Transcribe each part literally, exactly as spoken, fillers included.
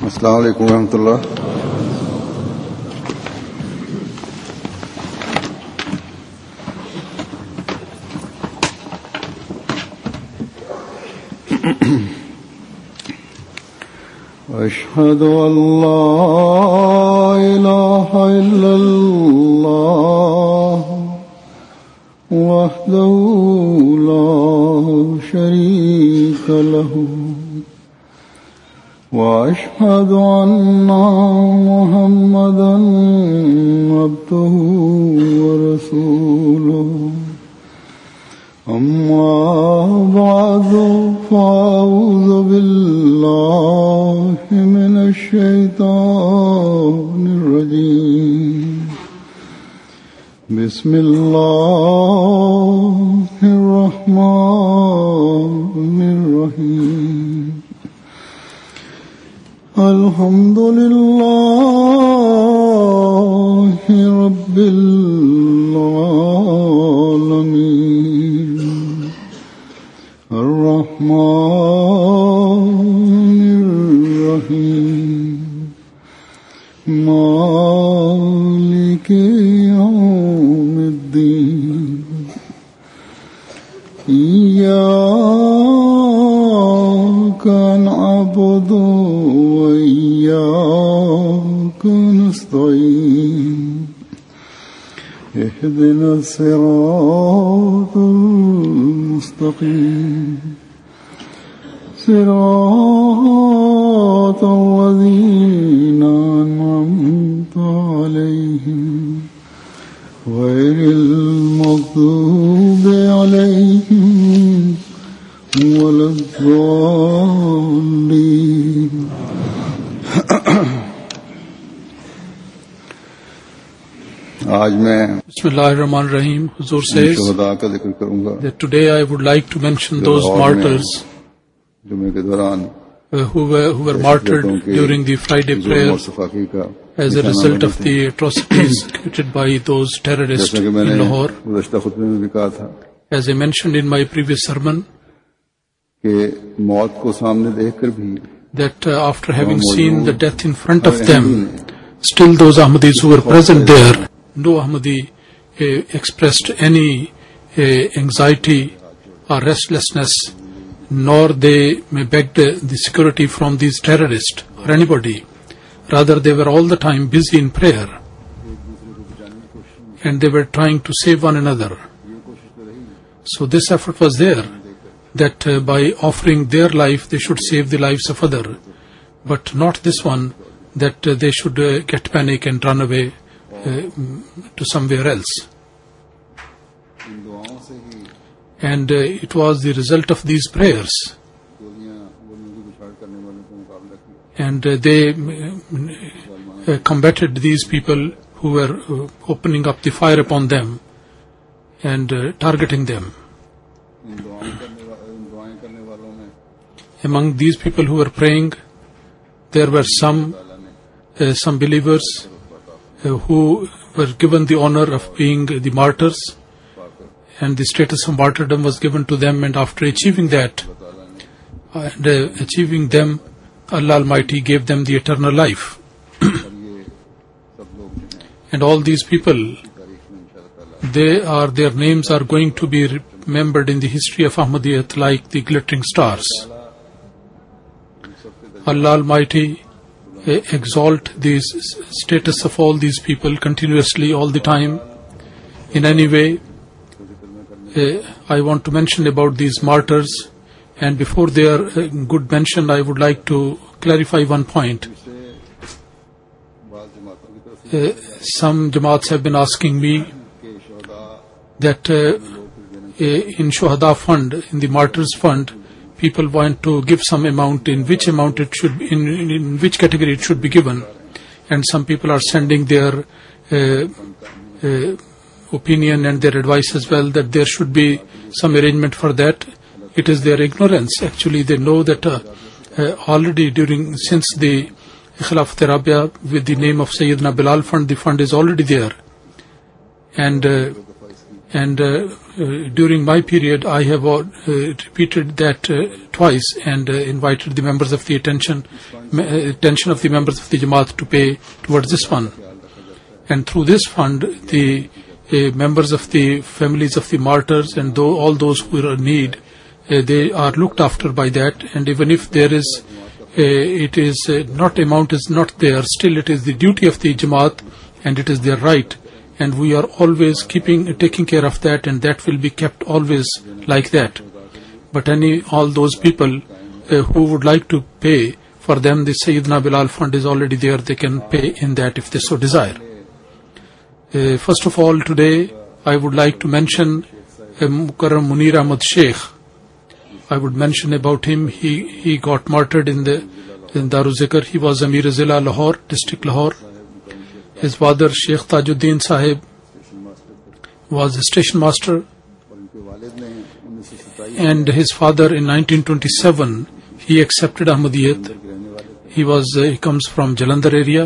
Assalamu alaikum wa rahmatullah. أشهد أن لا إله إلا الله وحده لا شريك له وأشهد أن محمدا عبده ورسوله أما بعد فأعوذ بالله من الشيطان الرجيم بسم الله الرحمن الرحيم الحمد لله رب العالمين الرحمن الرحيم مالك يوم الدين إياك نعبد وإياك نستعين اهدنا الصراط المستقيم صراط الذين أنعمت عليهم غير المغضوب عليهم ولا الضالين. आज मैं Bismillahirrahmanirrahim. Huzur says शुहदा का जिक्र करूंगा that today I would like to mention those martyrs जुमे के दौरान uh, who were who were martyred during the Friday prayer as a result of the atrocities committed by those terrorists in Lahore. गुज़श्ता खुतबे में भी कहा था As I mentioned in my previous sermon, कि मौत को सामने देखकर भी that uh, after having seen the death in front of them, still those Ahmadis who were present there, no Ahmadi uh, expressed any uh, anxiety or restlessness, nor they begged uh, the security from these terrorists or anybody. Rather, they were all the time busy in prayer, and they were trying to save one another. So this effort was there, that uh, by offering their life, they should save the lives of others, but not this one, that uh, they should uh, get panic and run away uh, to somewhere else. And uh, it was the result of these prayers. And uh, they uh, combated these people who were uh, opening up the fire upon them and uh, targeting them. Among these people who were praying, there were some uh, some believers uh, who were given the honor of being the martyrs, and the status of martyrdom was given to them, and after achieving that, and uh, achieving them, Allah Almighty gave them the eternal life. And all these people, they are, their names are going to be remembered in the history of Ahmadiyyat like the glittering stars. Allah Almighty uh, exalt the status of all these people continuously, all the time. In any way, uh, I want to mention about these martyrs, and before their uh, good mention, I would like to clarify one point. Uh, some Jamaats have been asking me that uh, in Shuhada fund, in the martyrs fund, people want to give some amount, in which amount it should be, in, in, in which category it should be given, and some people are sending their uh, uh, opinion and their advice as well, that there should be some arrangement for that. It is their ignorance. Actually, they know that uh, uh, already during, since the Khilafat Rabia with the name of Sayyidina Bilal Fund, the fund is already there. And uh, And uh, uh, during my period, I have uh, repeated that uh, twice and uh, invited the members of the attention, uh, attention of the members of the Jamaat to pay towards this fund. And through this fund, the uh, members of the families of the martyrs and though all those who are in need, uh, they are looked after by that. And even if there is, uh, it is uh, not amount is not there, still it is the duty of the Jamaat and it is their right. And we are always keeping, taking care of that, and that will be kept always like that. But any, all those people uh, who would like to pay, for them the Sayyidina Bilal fund is already there. They can pay in that if they so desire. Uh, first of all, today I would like to mention uh, Mukarram Munir Ahmad Sheikh. I would mention about him. He he got martyred in the in Darul Zikr. He was Amir Zila Lahore, district Lahore. His father, Sheikh Tajuddin Sahib, was a station master, and his father in nineteen twenty-seven he accepted Ahmadiyyat. He was uh, he comes from Jalandhar area.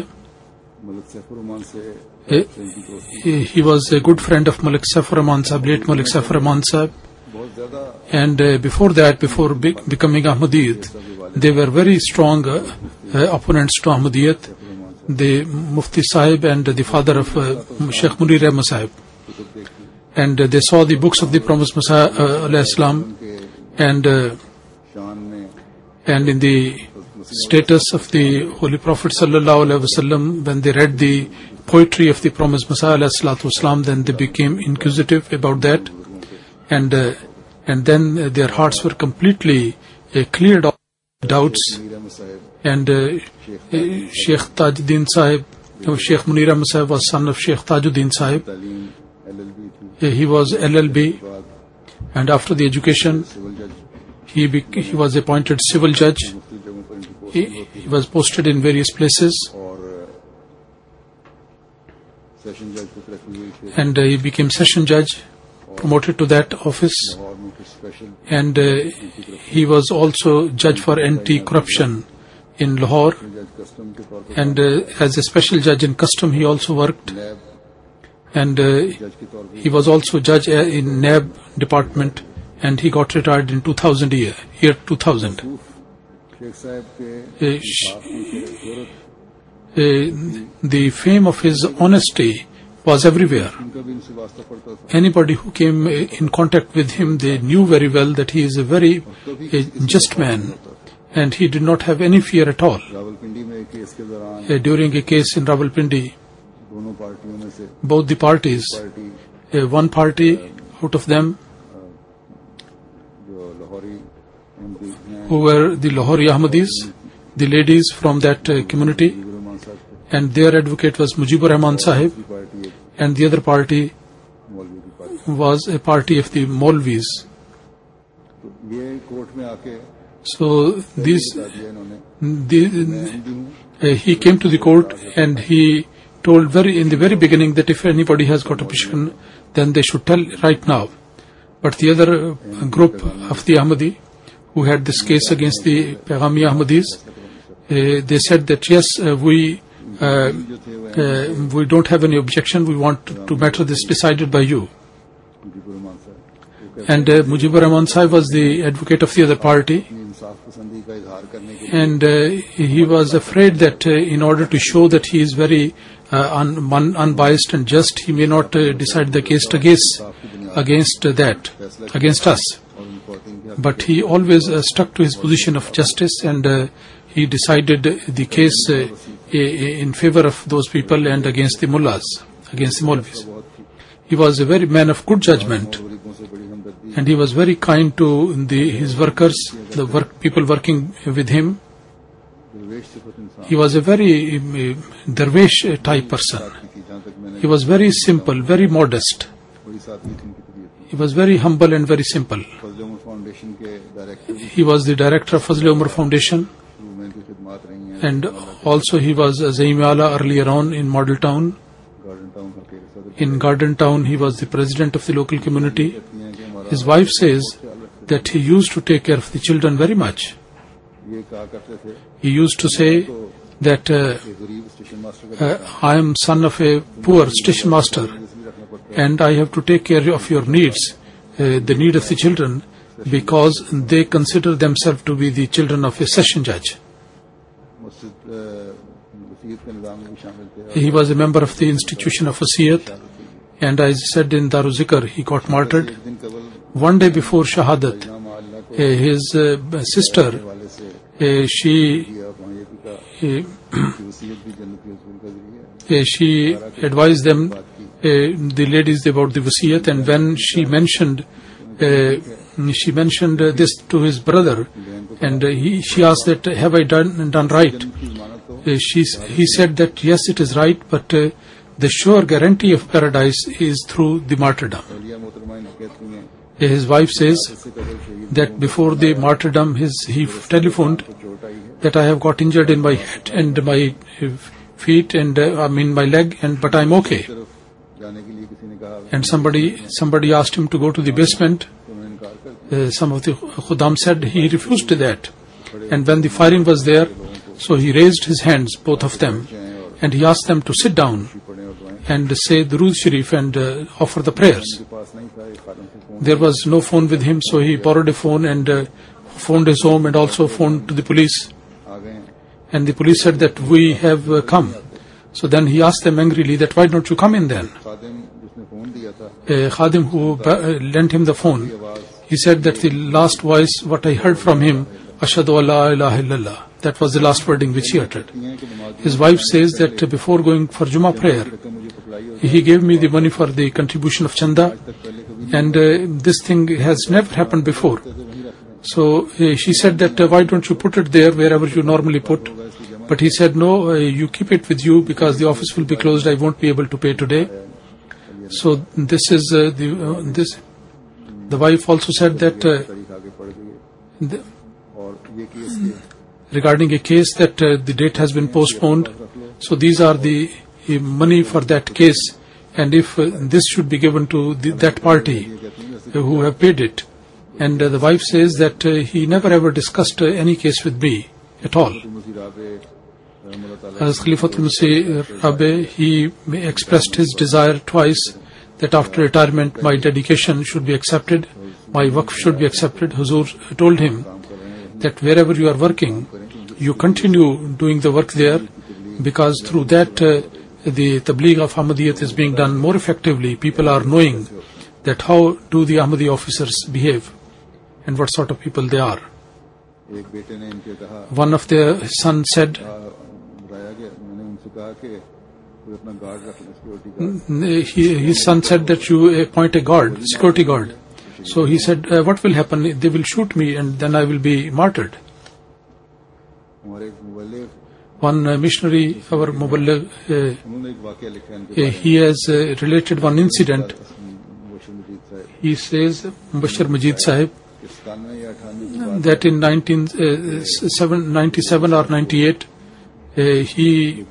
Uh, he, he was a good friend of Malik Saifur Rahman Sahib, late Malik Saifur Rahman Sahib. And uh, before that, before be- becoming Ahmadiyyat, they were very strong uh, uh, opponents to Ahmadiyyat. The Mufti Sahib and the father of uh, Sheikh Munir Ahmad Sahib. And uh, they saw the books of the Promised Messiah uh, alayhi salam, and uh, and in the status of the Holy Prophet sallallahu alaihi wasallam, when they read the poetry of the Promised Messiah alayhi salatu wasalam, then they became inquisitive about that, and uh, and then uh, their hearts were completely uh, cleared of doubts. And uh, Sheikh Tajuddin Sahib, uh, Sheikh Munir Ahmad Sahib was son of Sheikh Tajuddin Sahib. Uh, he was L L B, and after the education, he bec- he was appointed civil judge. He, he was posted in various places, and uh, he became session judge, promoted to that office, and uh, he was also judge for anti-corruption in Lahore, and uh, as a special judge in custom he also worked, and uh, he was also judge in N A B department, and he got retired in two thousand year, year two thousand. Uh, sh- uh, the fame of his honesty was everywhere. Anybody who came in contact with him, they knew very well that he is a very a just man, and he did not have any fear at all. Uh, during a case in Rawalpindi, both the parties, uh, one party out of them, who were the Lahori Ahmadis, the ladies from that uh, community, and their advocate was Mujibur Rahman Sahib, and the other party was a party of the Maulvis. So these, the, uh, he came to the court and he told very in the very beginning that if anybody has got a petition, then they should tell right now. But the other uh, group of the Ahmadi who had this case against the Paghami Ahmadis, uh, they said that yes, uh, we uh, uh, we don't have any objection. We want to, to matter this decided by you. And uh, Mujibur Rahman Sahib was the advocate of the other party, and uh, he was afraid that uh, in order to show that he is very uh, un- un- unbiased and just, he may not uh, decide the case against against uh, that, against us. But he always uh, stuck to his position of justice, and uh, he decided the case uh, in favor of those people and against the mullahs, against the Maulvis. He was a very man of good judgment, and he was very kind to the, his workers, the work, people working with him. He was a very uh, dervish type person. He was very simple, very modest. He was very humble and very simple. He was the director of Fazl Umar Foundation, and also he was a Zaimala earlier on in Model Town. In Garden Town, he was the president of the local community. His wife says that he used to take care of the children very much. He used to say that uh, uh, I am son of a poor station master, and I have to take care of your needs, uh, the need of the children, because they consider themselves to be the children of a session judge. He was a member of the institution of Wasiyat, and as I said in Darul Zikr, he got martyred. One day before Shahadat, uh, his uh, sister, uh, she uh, uh, she advised them, uh, the ladies, about the Wasiyat, and when she mentioned uh, she mentioned uh, this to his brother, and uh, he, she asked that, have I done done right? Uh, she, he said that yes, it is right, but uh, the sure guarantee of paradise is through the martyrdom. His wife says that before the martyrdom, his, he telephoned that I have got injured in my head and my feet and uh, I mean my leg, and but I'm okay. And somebody somebody asked him to go to the basement. Uh, some of the Khuddam said he refused to that. And when the firing was there, so he raised his hands, both of them, and he asked them to sit down and say Durood Sharif and uh, offer the prayers. There was no phone with him, so he borrowed a phone and uh, phoned his home and also phoned to the police. And the police said that we have uh, come. So then he asked them angrily that why don't you come in then? A Khadim who uh, lent him the phone, he said that the last voice what I heard from him, Ashhadu an la ilaha illallah, that was the last wording which he uttered. His wife says that uh, before going for Jummah prayer, he gave me the money for the contribution of Chanda, and uh, this thing has never happened before. So uh, she said that uh, why don't you put it there wherever you normally put? But he said no, uh, you keep it with you because the office will be closed, I won't be able to pay today. So this is uh, the uh, this. The wife also said that uh, the, regarding a case that uh, the date has been postponed. So these are the uh, money for that case, and if uh, this should be given to the, that party uh, who have paid it. And uh, the wife says that uh, he never ever discussed uh, any case with me at all. As Khalifatul Masih Rabi, he expressed his desire twice that after retirement my dedication should be accepted, my waqf should be accepted. Huzur told him that wherever you are working, you continue doing the work there, because through that uh, the tabligh of Ahmadiyyat is being done more effectively. People are knowing that how do the Ahmadi officers behave and what sort of people they are. One of their sons said, he, his son said that you appoint a guard, security guard. So he said, uh, what will happen? They will shoot me and then I will be martyred. One uh, missionary, our Muballigh, uh, uh, he has uh, related one incident. He says, Mubashir Majid Sahib, that in nineteen ninety-seven or ninety-eight, uh, he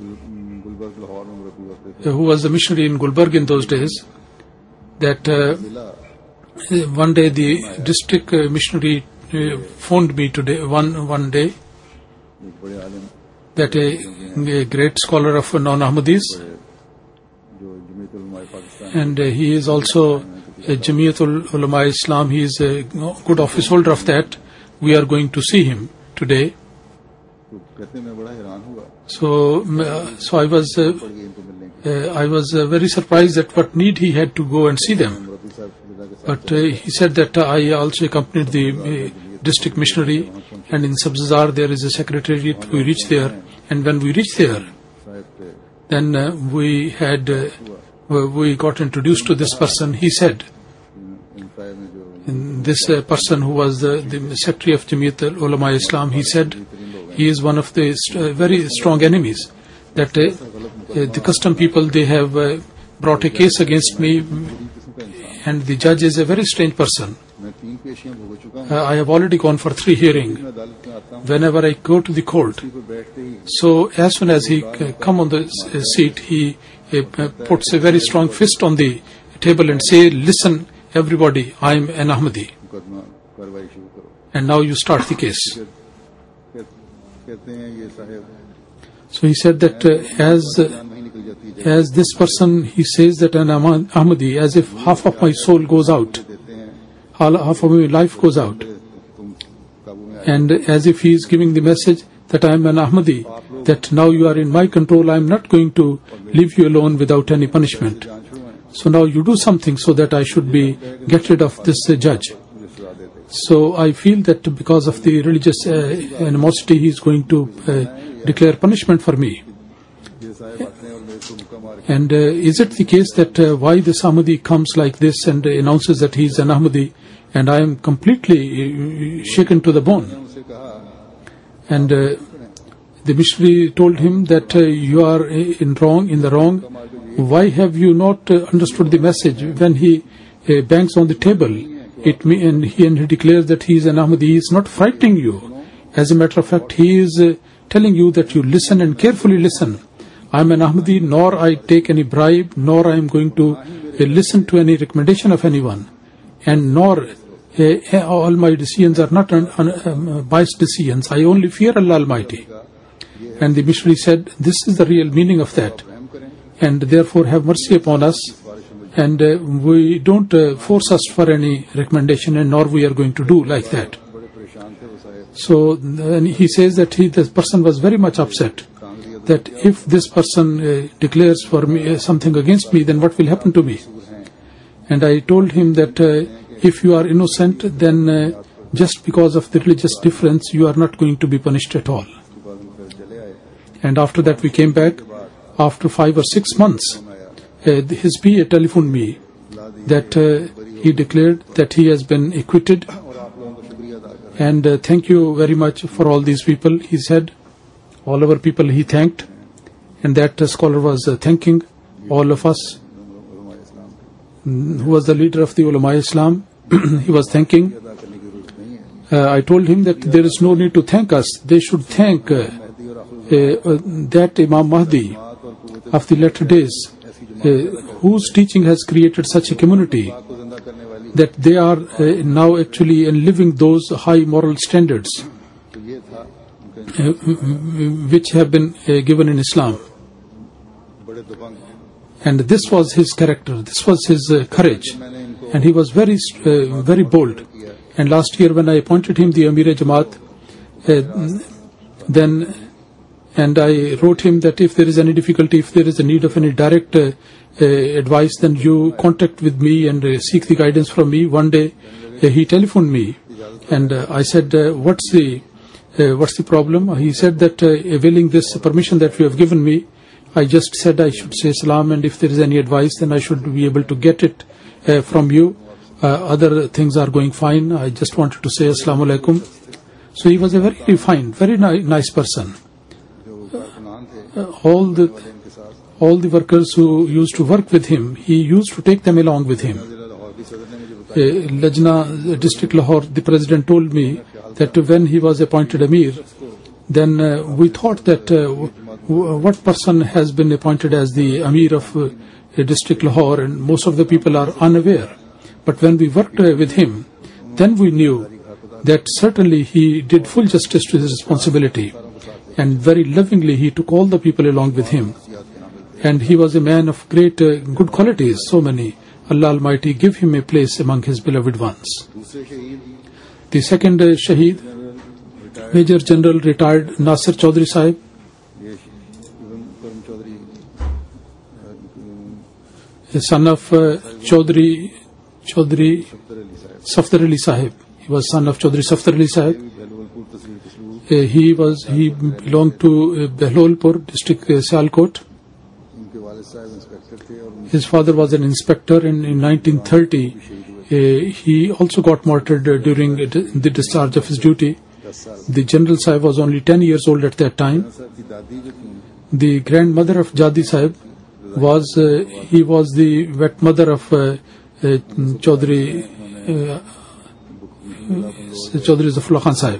who was a missionary in Gulbarg in those days, that uh, one day the district uh, missionary uh, phoned me today, one one day, that a, a great scholar of non-Ahmadis, and uh, he is also a Jamiatul Ulama Islam, he is a good office holder of that. We are going to see him today. So, uh, so I was uh, uh, I was uh, very surprised at what need he had to go and see them. But uh, he said that uh, I also accompanied the uh, district missionary, and in Sabzazar there is a secretariat. We reached there, and when we reached there, then uh, we had uh, we got introduced to this person. He said, this uh, person who was the, the secretary of Jamiat Ulama Islam, he said he is one of the st- uh, very strong enemies. That uh, uh, the custom people, they have uh, brought a case against me, and the judge is a very strange person. Uh, I have already gone for three hearings. Whenever I go to the court, so as soon as he uh, come on the uh, seat, he uh, puts a very strong fist on the table and say, listen everybody, I am an Ahmadi, and now you start the case. So he said that uh, as uh, as this person, he says that an Ahmadi, as if half of my soul goes out, half of my life goes out, and as if he is giving the message that I am an Ahmadi, that now you are in my control, I am not going to leave you alone without any punishment. So now you do something so that I should be get rid of this uh, judge. So I feel that because of the religious uh, animosity, he is going to uh, declare punishment for me. And uh, is it the case that uh, why this Ahmadi comes like this and uh, announces that he is an Ahmadi, and I am completely uh, shaken to the bone? And uh, the missionary told him that uh, you are in wrong, in the wrong. Why have you not uh, understood the message? When he uh, bangs on the table, it me and he and he declares that he is an Ahmadi. He is not frightening you. As a matter of fact, he is uh, telling you that you listen and carefully listen. I am an Ahmadi, nor I take any bribe, nor I am going to uh, listen to any recommendation of anyone, and nor uh, all my decisions are not un, un, um, biased decisions. I only fear Allah Almighty. And the missionary said, this is the real meaning of that, and therefore have mercy upon us, and uh, we don't uh, force us for any recommendation, and nor we are going to do like that. So and he says that he, this person was very much upset, that if this person uh, declares for me uh, something against me, then what will happen to me? And I told him that uh, if you are innocent, then uh, just because of the religious difference, you are not going to be punished at all. And after that we came back. After five or six months, uh, his P A telephoned me that uh, he declared that he has been acquitted, and uh, thank you very much for all these people, he said. All our people he thanked, and that uh, scholar was uh, thanking all of us, who was the leader of the Ulama Islam. He was thanking. Uh, I told him that there is no need to thank us. They should thank uh, uh, that Imam Mahdi of the latter days, uh, whose teaching has created such a community that they are uh, now actually living those high moral standards uh, which have been uh, given in Islam. And this was his character, this was his uh, courage, and he was very uh, very bold. And last year when I appointed him the Amir Jamaat, uh, then and I wrote him that if there is any difficulty, if there is a need of any direct uh, uh, advice, then you contact with me and uh, seek the guidance from me. One day uh, he telephoned me, and uh, I said, uh, what's the uh, what's the problem? He said that uh, availing this permission that you have given me, I just said I should say salam, and if there is any advice, then I should be able to get it uh, from you. Uh, other things are going fine. I just wanted to say assalamu alaikum. So he was a very refined, very ni- nice person. Uh, all the all the workers who used to work with him, he used to take them along with him. Uh, Lajna District Lahore, the president told me that when he was appointed Amir, then uh, we thought that uh, w- what person has been appointed as the Amir of uh, District Lahore, and most of the people are unaware. But when we worked uh, with him, then we knew that certainly he did full justice to his responsibility, and very lovingly he took all the people along with him. And he was a man of great uh, good qualities, so many. Allah Almighty give him a place among his beloved ones. The second uh, Shaheed, Major General retired Nasir Chaudhry Sahib. A son of uh, Chaudhry Chaudhry Safdar Ali Sahib. He was son of Chaudhry Safdar Ali Sahib. Uh, he was he belonged to uh, Behlolpur district, uh, Sialkot. His father was an inspector. In, in nineteen thirty, uh, he also got martyred uh, during uh, the discharge of his duty. The General Sahib was only ten years old at that time. The grandmother of Jadi Sahib was uh, he was the wet mother of uh, uh, Chaudhry uh, Chaudhry Zafrullah Khan Sahib.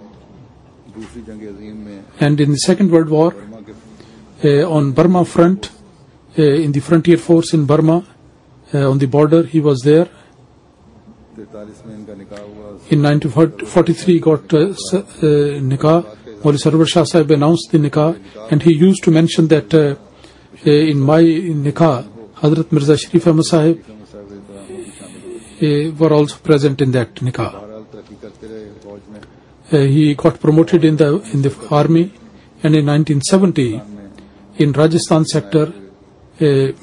And in the Second World War, uh, on Burma front, uh, in the frontier force in Burma, uh, on the border, he was there. In nineteen forty-three, got uh, uh, nikah. Maulvi Sarwar Shah Sahib announced the nikah, and he used to mention that uh, in my nikah, Hazrat Mirza Sharif Ahmad Sahib uh, were also present in that nikah. Uh, he got promoted in the in the army, and in nineteen seventy, in Rajasthan sector, uh, uh,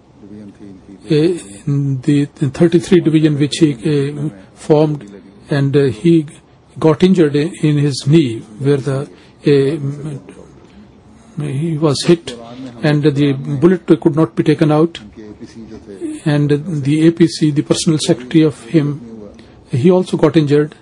in the, the thirty-three division which he uh, formed, and uh, he got injured in his knee where the uh, he was hit, and the bullet could not be taken out, and the A P C, the personal secretary of him, he also got injured.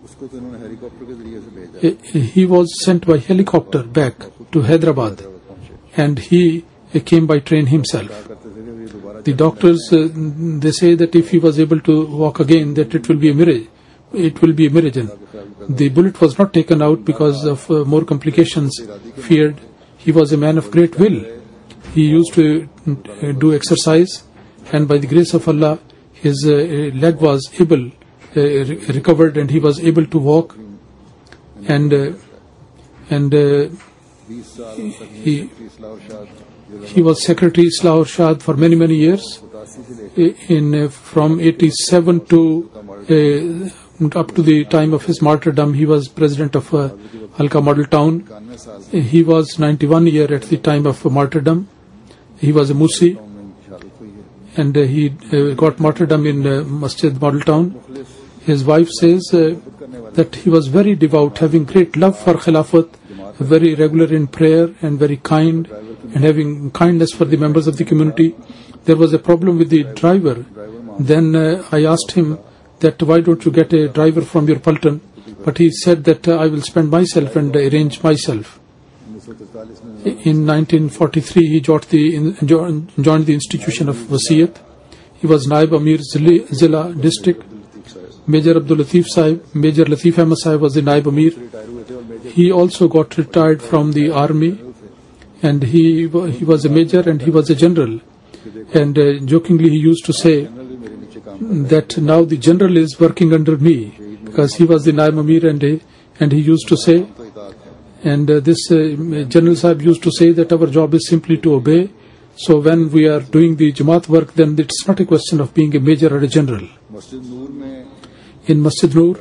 He was sent by helicopter back to Hyderabad, and he came by train himself. The doctors, uh, they say that if he was able to walk again, that it will be a miracle. It will be a miracle. The bullet was not taken out because of uh, more complications feared. He was a man of great will. He used to uh, do exercise, and by the grace of Allah, his uh, leg was able, uh, re- recovered, and he was able to walk. And uh, and uh, he he was Secretary Islah Urshad for many many years. In uh, from eighty-seven to uh, up to the time of his martyrdom, he was president of uh, Halka Model Town. He was ninety-one year at the time of martyrdom. He was a Musi, and uh, he uh, got martyrdom in uh, Masjid Model Town. His wife says uh, that he was very devout, having great love for Khilafat, very regular in prayer, and very kind, and having kindness for the members of the community. There was a problem with the driver. Then uh, I asked him that why don't you get a driver from your Paltan? But he said that uh, I will spend myself and arrange myself. In nineteen forty-three, he joined the, joined the institution of Wasiyat. He was Naib Amir Zilla district. Major Abdul Latif Sahib, Major Latif Ahmad Sahib was the Naib Amir. He also got retired from the army, and he he was a major and he was a general. And uh, jokingly he used to say that now the general is working under me, because he was the Naib Amir, and, uh, and he used to say, and uh, this uh, General Sahib used to say that our job is simply to obey. So when we are doing the Jamaat work, then it's not a question of being a major or a general. In Masjid Noor,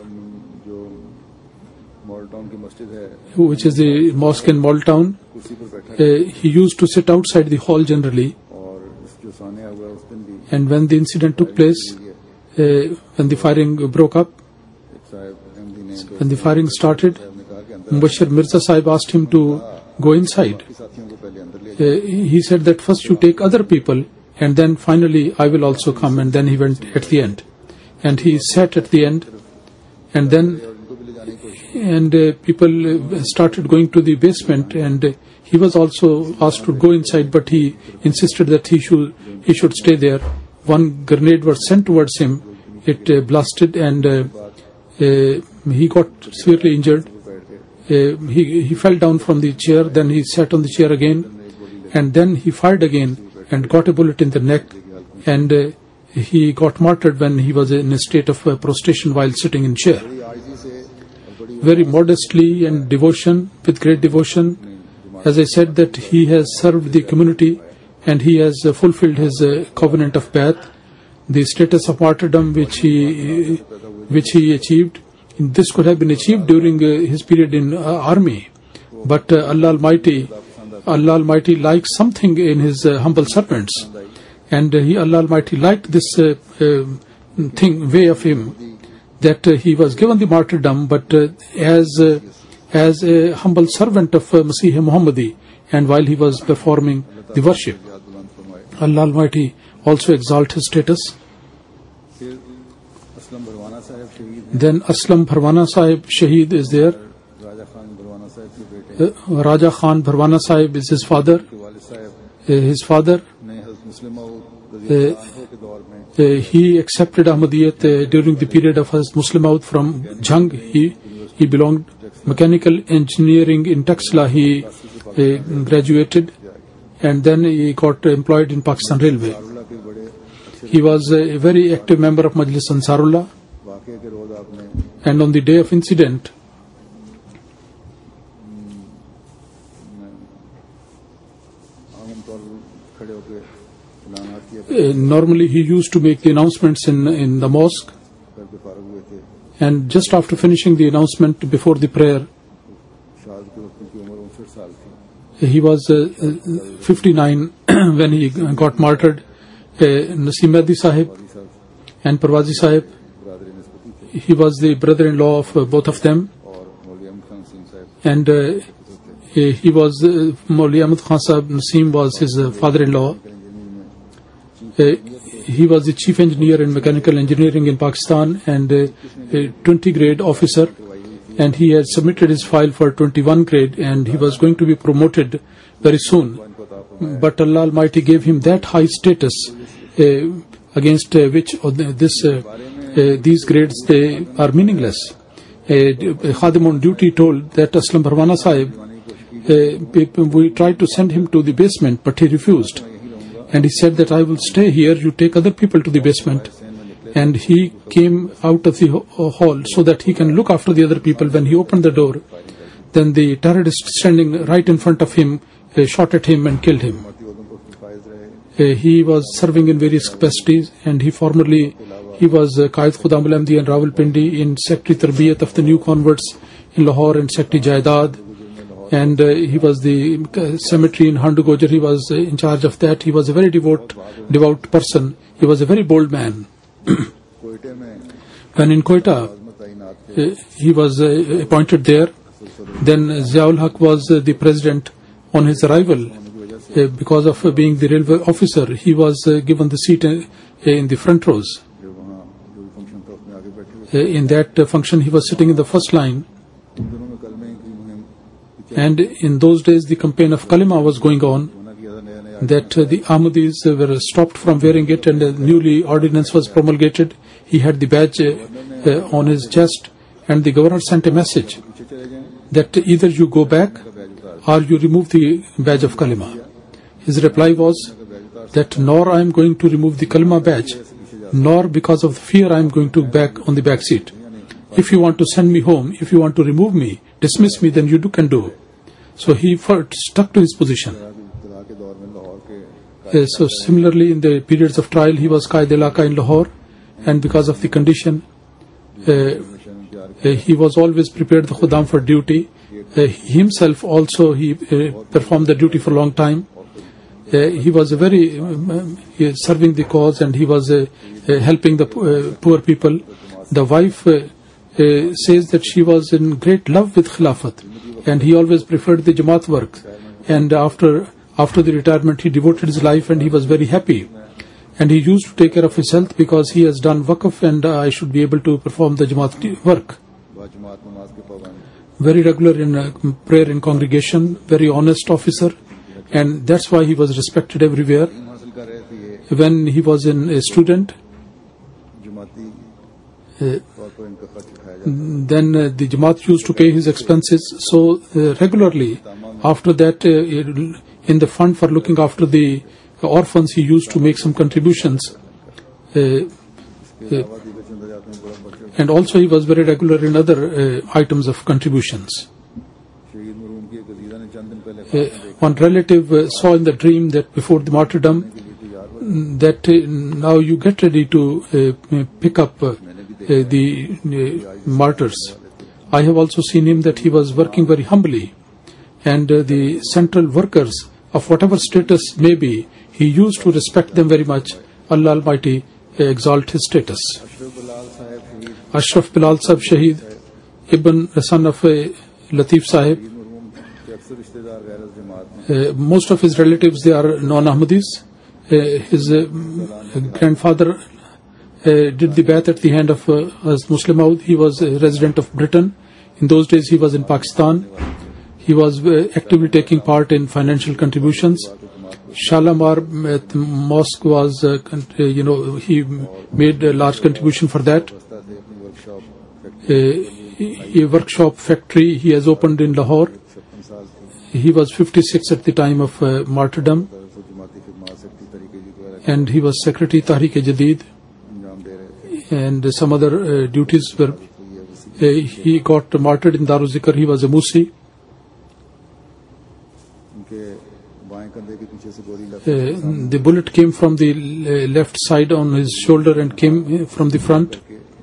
which is the mosque in Model Town, uh, he used to sit outside the hall generally. And when the incident took place, uh, when the firing broke up, when the firing started, Mubashir Mirza Sahib asked him to go inside. Uh, he said that first you take other people, and then finally I will also come. And then he went at the end, and he sat at the end, and then and uh, people started going to the basement, and uh, he was also asked to go inside, but he insisted that he should he should stay there. One grenade was sent towards him. It uh, blasted, and uh, uh, he got severely injured. Uh, he he fell down from the chair. Then he sat on the chair again, and then he fired again and got a bullet in the neck, and uh, he got martyred when he was in a state of uh, prostration while sitting in chair. Very modestly and devotion, with great devotion, as I said, that he has served the community, and he has uh, fulfilled his uh, covenant of Bai'at. The status of martyrdom which he which he achieved, this could have been achieved during uh, his period in uh, army, but uh, Allah Almighty Allah Almighty likes something in his uh, humble servants, and uh, he Allah Almighty liked this uh, uh, thing way of him, that uh, he was given the martyrdom, but uh, as uh, as a humble servant of uh, Masih Muhammadi, and while he was performing the worship, Allah Almighty also exalt his status. Then Aslam Bharwana Sahib Shaheed is there. Uh, Raja Khan Bharwana Sahib is his father. Uh, his father, uh, uh, he accepted Ahmadiyyat uh, during the period of his Muslim out from Jhang. He he belonged mechanical engineering in Taxila. He uh, graduated, and then he got employed in Pakistan Railway. He was a very active member of Majlis Ansarullah, and on the day of incident, Uh, normally he used to make the announcements in in the mosque, and just after finishing the announcement before the prayer, he was uh, fifty-nine when he got martyred. uh, Naseem Mehdi Sahib and Parwazi Sahib, he was the brother-in-law of uh, both of them, and uh, he was uh, Maulvi Ahmad Khan Sahib. Naseem was his uh, father-in-law. Uh, he was the chief engineer in mechanical engineering in Pakistan and uh, a twenty grade officer, and he had submitted his file for twenty-one grade, and he was going to be promoted very soon, but Allah Almighty gave him that high status uh, against uh, which uh, this uh, uh, these grades they are meaningless. uh, Khadim on duty told that Aslam Parwana Sahib, uh, we tried to send him to the basement, but he refused, and he said that I will stay here, you take other people to the basement. And he came out of the hall so that he can look after the other people. When he opened the door, then the terrorist standing right in front of him uh, shot at him and killed him. Uh, he was serving in various capacities, and he formerly he was uh, Qaid Khudam al-Ahmadi and Rawalpindi in Secretary Tarbiyat of the new converts in Lahore and Secretary Jaidad, and uh, he was the uh, cemetery in Handu Gojar. He was uh, in charge of that. He was a very devout, devout person. He was a very bold man. When in Quetta, uh, he was uh, appointed there. Then Ziaul Haq was uh, the president. On his arrival, uh, because of uh, being the railway officer, he was uh, given the seat uh, in the front rows. Uh, in that uh, function, he was sitting in the first line. And in those days, the campaign of Kalima was going on, that uh, the Ahmadis uh, were stopped from wearing it, and a newly ordinance was promulgated. He had the badge uh, uh, on his chest, and the governor sent a message that either you go back or you remove the badge of Kalima. His reply was that nor I am going to remove the Kalima badge, nor because of the fear I am going to back on the back seat. If you want to send me home, if you want to remove me, dismiss me, then you do, can do. So he first stuck to his position. Uh, so similarly, in the periods of trial, he was Qaid Ilaka in Lahore, and because of the condition, uh, uh, he was always prepared the Khudam for duty. Uh, himself also, he uh, performed the duty for a long time. Uh, he was a very um, he serving the cause, and he was uh, uh, helping the uh, poor people. The wife uh, uh, says that she was in great love with Khilafat, and he always preferred the Jamaat work. And after After the retirement, he devoted his life, and he was very happy. And he used to take care of his health because he has done waqf, and uh, I should be able to perform the Jamaat work. Very regular in uh, prayer in congregation, very honest officer, and that's why he was respected everywhere. When he was in a student, uh, then uh, the Jamaat used to pay his expenses. So uh, regularly, after that, uh, in the fund for looking after the orphans, he used to make some contributions. Uh, uh, and also he was very regular in other uh, items of contributions. Uh, one relative uh, saw in the dream that before the martyrdom, that uh, now you get ready to uh, pick up uh, uh, the uh, martyrs. I have also seen him that he was working very humbly, and uh, the central workers of whatever status may be, he used to respect them very much. Allah Almighty uh, exalt his status. Ashraf Bilal Sahib Shaheed, Ibn, son of uh, Latif Sahib. Uh, most of his relatives, they are non-Ahmadis. Uh, his uh, grandfather uh, did the Bai'at at the hand of uh, as Muslim Maud. He was a resident of Britain. In those days, he was in Pakistan. He was uh, actively taking part in financial contributions. Shalamar uh, Mosque was, uh, uh, you know, he made a large contribution for that. Uh, a workshop factory he has opened in Lahore. He was fifty-six at the time of uh, martyrdom, and he was Secretary Tahrik-e-Jadid, and some other uh, duties were. Uh, he got martyred in Darul Zikr. He was a Musi. uh, the bullet came from the uh, left side on his shoulder and came from the front,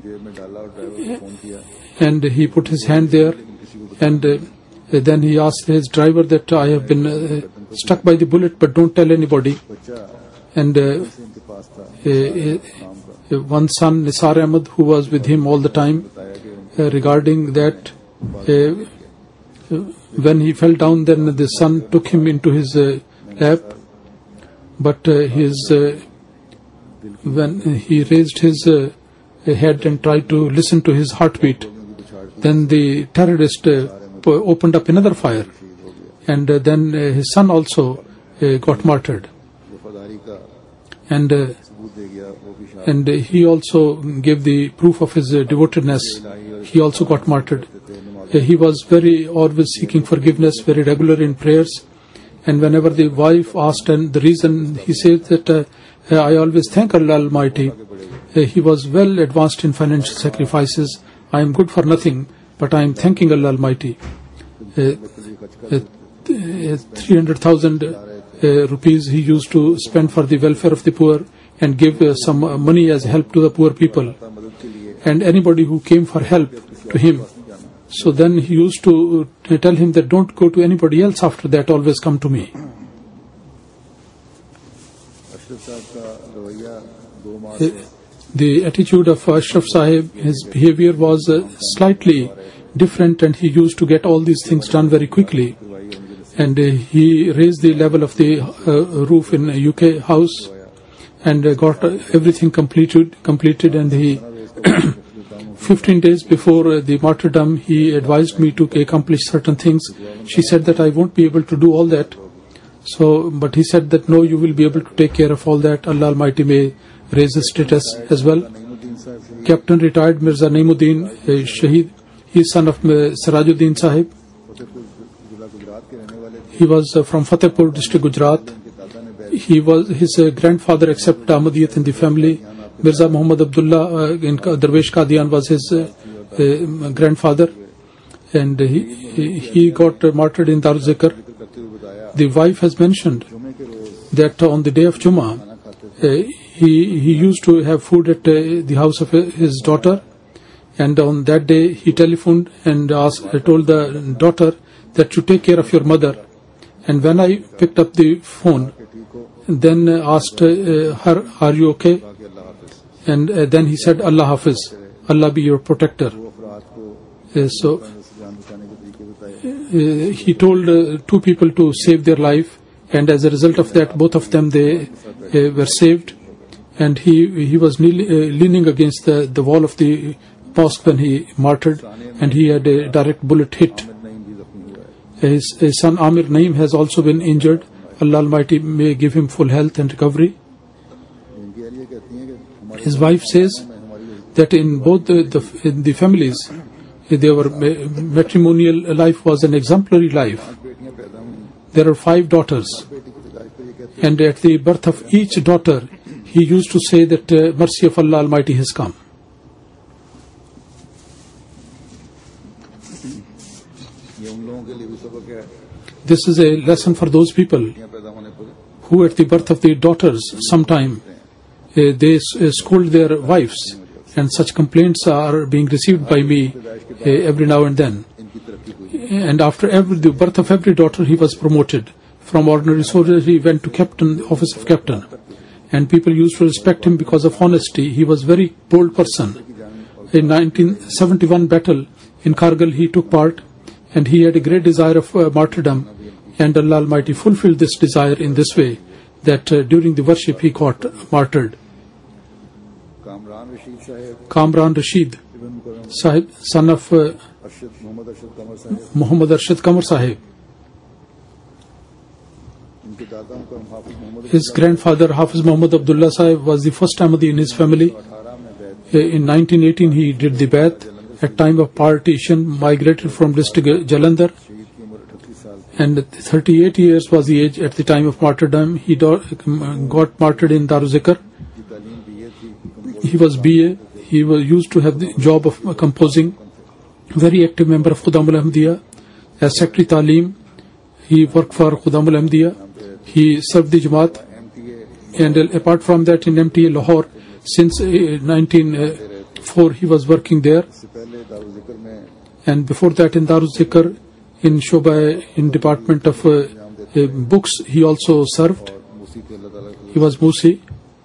and he put his hand there, and uh, then he asked his driver that I have been uh, struck by the bullet, but don't tell anybody. And uh, uh, uh, one son, Nisar Ahmed, who was with him all the time, uh, regarding that, uh, when he fell down, then the son took him into his uh, lap, but uh, his uh, when he raised his uh, head and tried to listen to his heartbeat, then the terrorist uh, opened up another fire, and uh, then uh, his son also uh, got martyred, and uh, and uh, he also gave the proof of his uh, devotedness. He also got martyred. Uh, he was very always seeking forgiveness, very regular in prayers, and whenever the wife asked and the reason, he said that uh, uh, I always thank Allah Almighty. Uh, he was well advanced in financial sacrifices. I am good for nothing, but I am thanking Allah Almighty. Uh, uh, three hundred thousand uh, rupees he used to spend for the welfare of the poor and give uh, some uh, money as help to the poor people, and anybody who came for help to him. So then he used to uh, tell him that don't go to anybody else after that, always come to me. Uh, the attitude of Ashraf Sahib, his behavior was uh, slightly different, and he used to get all these things done very quickly. And uh, he raised the level of the uh, roof in a U K house and uh, got uh, everything completed, completed and he fifteen days before uh, the martyrdom, he advised me to accomplish certain things. She said that I won't be able to do all that. So, but he said that no, you will be able to take care of all that. Allah Almighty may raise his status as well. Captain retired Mirza Naimuddin uh, Shaheed, he is son of uh, Sirajuddin Sahib. He was uh, from Fatehpur district, Gujarat. He was his uh, grandfather accepted Ahmadiyyat in the family. Mirza Muhammad Abdullah uh, in Darwesh Qadian was his uh, uh, grandfather, and he, he, he got uh, martyred in Darul Zikr. The wife has mentioned that uh, on the day of Jummah, uh, he, he used to have food at uh, the house of his daughter, and on that day he telephoned and asked, uh, told the daughter that you take care of your mother. And when I picked up the phone, then uh, asked uh, her, are you okay? And uh, then he said, Allah Hafiz, Allah be your protector. Uh, so uh, he told uh, two people to save their life, and as a result of that, both of them they uh, were saved. And he he was kneel, uh, leaning against the, the wall of the mosque when he martyred, and he had a direct bullet hit. His, his son Amir Naeem has also been injured. Allah Almighty may give him full health and recovery. His wife says that in both the, the, in the families, their matrimonial life was an exemplary life. There are five daughters, and at the birth of each daughter, he used to say that uh, mercy of Allah Almighty has come. This is a lesson for those people who at the birth of their daughters sometime uh, they uh, scold their wives, and such complaints are being received by me uh, every now and then. And after every, the birth of every daughter, he was promoted. From ordinary soldier, he went to captain, the office of captain. And people used to respect him because of honesty. He was a very bold person. In nineteen seventy-one battle in Kargil, he took part, and he had a great desire of uh, martyrdom, and Allah Almighty fulfilled this desire in this way, that uh, during the worship he got martyred. Kamran Rashid Sahib, son of uh, Muhammad Arshad Kamar Sahib. His grandfather Hafiz Muhammad Abdullah Sahib was the first Ahmadi in his family. In nineteen eighteen he did the Bai'at. At time of partition, migrated from district Jalandhar, and thirty-eight years was the age at the time of martyrdom. He got martyred in Darul Zikr. He was B A. He was used to have the job of composing. Very active member of Khudamul Ahmadiyya. As Secretary Taaleem, he worked for Khudamul Ahmadiyya. he served the Jamaat. And uh, apart from that, in M T A Lahore, since uh, nineteen oh four he was working there. And before that in Darul Zikr, in Shoba, in Department of uh, uh, Books, he also served. He was Musi.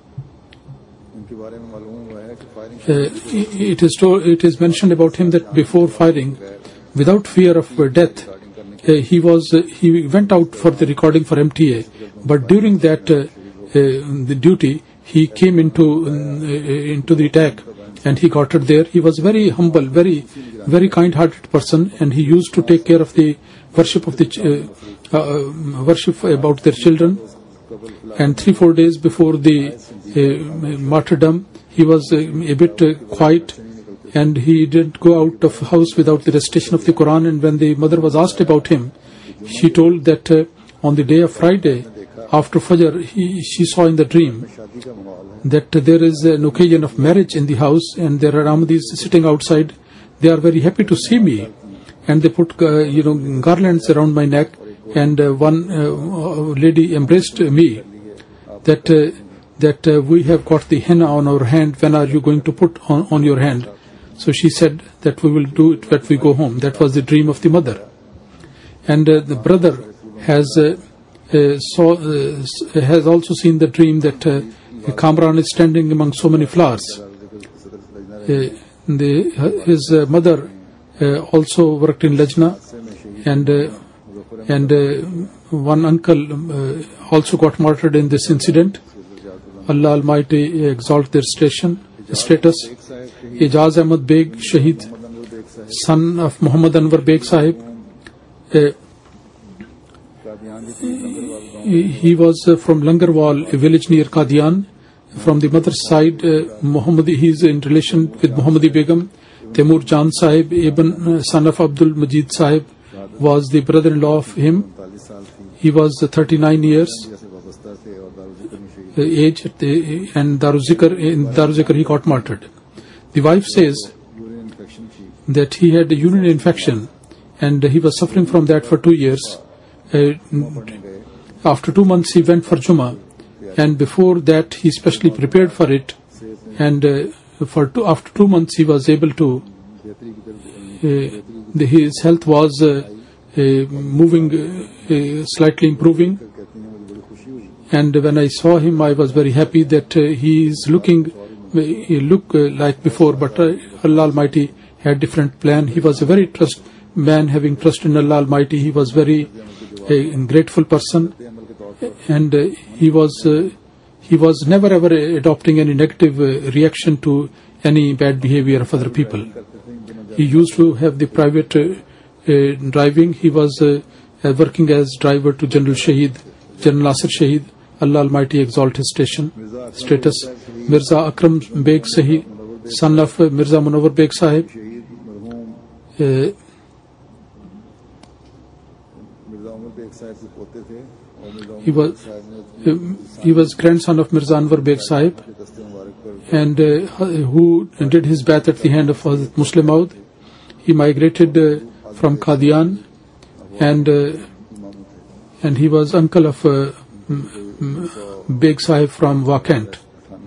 Uh, it is told, it is mentioned about him that before firing, without fear of uh, death, uh, he was uh, he went out for the recording for M T A. But during that uh, uh, the duty, he came into uh, into the attack, and he got it there. He was very humble, very very kind-hearted person, and he used to take care of the worship of the uh, uh, worship about their children. And three four days before the uh, martyrdom, he was uh, a bit uh, quiet, and he didn't go out of the house without the recitation of the Quran. And when the mother was asked about him, she told that uh, on the day of Friday, after Fajr, he, she saw in the dream that uh, there is an occasion of marriage in the house, and there are Ahmadis sitting outside. They are very happy to see me, and they put uh, you know garlands around my neck, and uh, one uh, lady embraced me that uh, that uh, we have got the henna on our hand. When are you going to put on, on your hand? So she said that we will do it when we go home. That was the dream of the mother. And uh, the brother has uh, uh, saw uh, has also seen the dream that uh, Kamran is standing among so many flowers. Uh, the, uh, his uh, mother uh, also worked in Lajna, and uh, and uh, one uncle uh, also got martyred in this incident. Allah Almighty exalt their station, status. Ijaz Ahmad Beg, Shaheed, son of Muhammad Anwar Beg Sahib. Uh, he, he was uh, from Langarwal, a village near Qadian. From the mother's side, uh, Muhammad, he is in relation with Muhammadi Begum. Temur Jan Sahib, Ibn, uh, son of Abdul Majid Sahib, was the brother-in-law of him. He was uh, thirty-nine years uh, age, at the, and Darul Zikr, in Darul Zikr he got martyred. The wife says that he had a urinary infection, and he was suffering from that for two years. Uh, after two months he went for Jummah, and before that he specially prepared for it, and uh, for two, after two months he was able to uh, the, his health was uh, uh, moving uh, uh, slightly improving. And when I saw him, I was very happy that uh, he is looking he look uh, like before, but uh, Allah Almighty had different plan. He was a very trust man, having trust in Allah Almighty. He was very uh, grateful person, and uh, he was uh, he was never ever adopting any negative uh, reaction to any bad behavior of other people. He used to have the private uh, uh, driving. He was uh, uh, working as driver to General Shaheed, General Asir Shaheed. Allah Almighty exalt his station, status. Mirza Akram Beg Sahi, son of uh, Mirza Munawar Beg Sahib. Uh, he was uh, he was grandson of Mirza Anwar Beg Sahib, and uh, who did his bath at the hand of Hazrat Muslim Maud. He migrated uh, from Qadian, and uh, and he was uncle of uh, Beg Sahib from Wakant.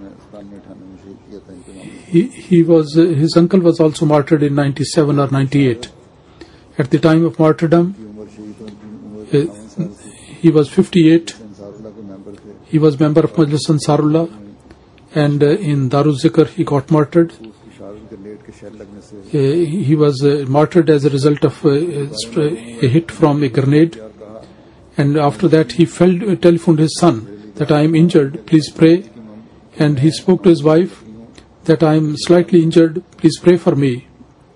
He, he was uh, his uncle was also martyred in ninety-seven or ninety-eight. At the time of martyrdom, uh, he was fifty-eight. He was member of Majlis Ansarullah, and uh, in Darul Zikr he got martyred. Uh, he was uh, martyred as a result of uh, a hit from a grenade, and after that he felt, uh, telephoned his son that I am injured, please pray. And he spoke to his wife that I am slightly injured, please pray for me.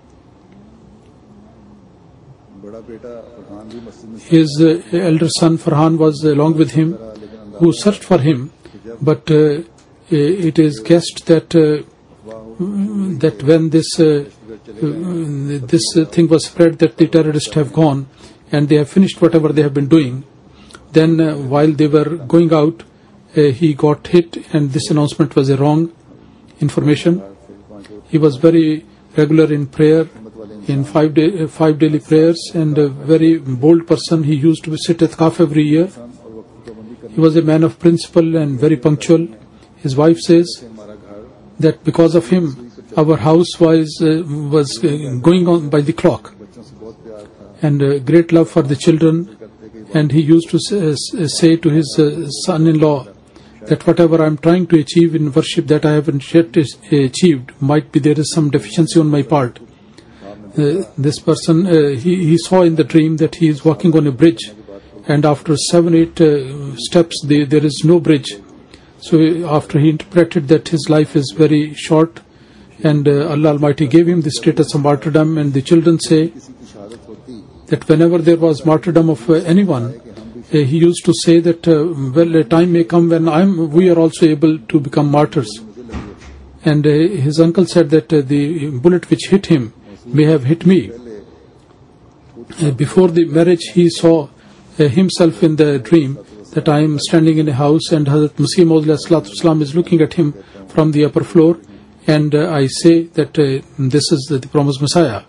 His uh, elder son Farhan was along with him, who searched for him, but uh, it is guessed that uh, that when this uh, this uh, thing was spread that the terrorists have gone and they have finished whatever they have been doing, then uh, while they were going out, uh, he got hit, and this announcement was a wrong information. He was very regular in prayer, in five day, uh, five daily prayers, and a very bold person. He used to sit at Kaf every year, he was a man of principle and very punctual. His wife says that because of him, our house was, uh, was uh, going on by the clock, and uh, great love for the children. And he used to say, say to his uh, son-in-law that whatever I am trying to achieve in worship that I haven't yet achieved, might be there is some deficiency on my part. Uh, this person, uh, he, he saw in the dream that he is walking on a bridge, and after seven, eight uh, steps, the, there is no bridge. So after he interpreted that his life is very short, and uh, Allah Almighty gave him the status of martyrdom, and the children say that whenever there was martyrdom of uh, anyone, uh, he used to say that, uh, well, a time may come when I'm, we are also able to become martyrs. And uh, his uncle said that uh, the bullet which hit him may have hit me. Uh, before the marriage, he saw uh, himself in the dream that I am standing in a house, and Hazrat Masih Maud is looking at him from the upper floor, and uh, I say that uh, this is the, the promised Messiah.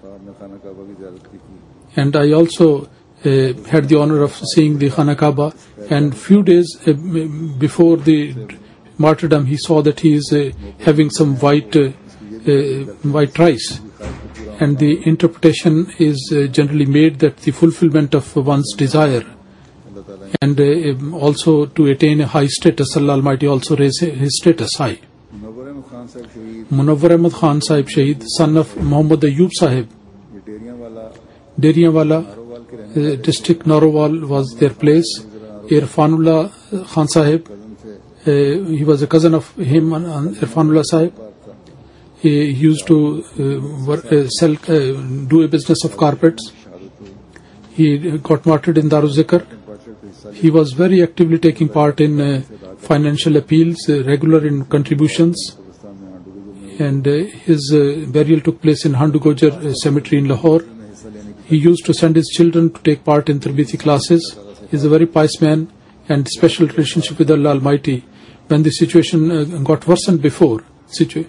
And I also uh, had the honor of seeing the Khana Kaaba, and few days uh, before the martyrdom, he saw that he is uh, having some white uh, uh, white rice, and the interpretation is uh, generally made that the fulfillment of one's desire, and uh, also to attain a high status. Allah Almighty also raised his status high. Munawwar Ahmad Khan Sahib Shaheed, son of Muhammad Ayub Sahib, Deriyanwala, uh, district Narowal was their place. Irfanullah Khan Sahib, uh, he was a cousin of him, Irfanullah Sahib. He used to uh, work, uh, sell, uh, do a business of carpets. He got martyred in Darul Zikr. He was very actively taking part in uh, financial appeals, uh, regular in contributions, and uh, his uh, burial took place in Handu Gojar uh, cemetery in Lahore. He used to send his children to take part in Tarbiti classes. He is a very pious man and special relationship with Allah Almighty. When the situation uh, got worsened before, situ-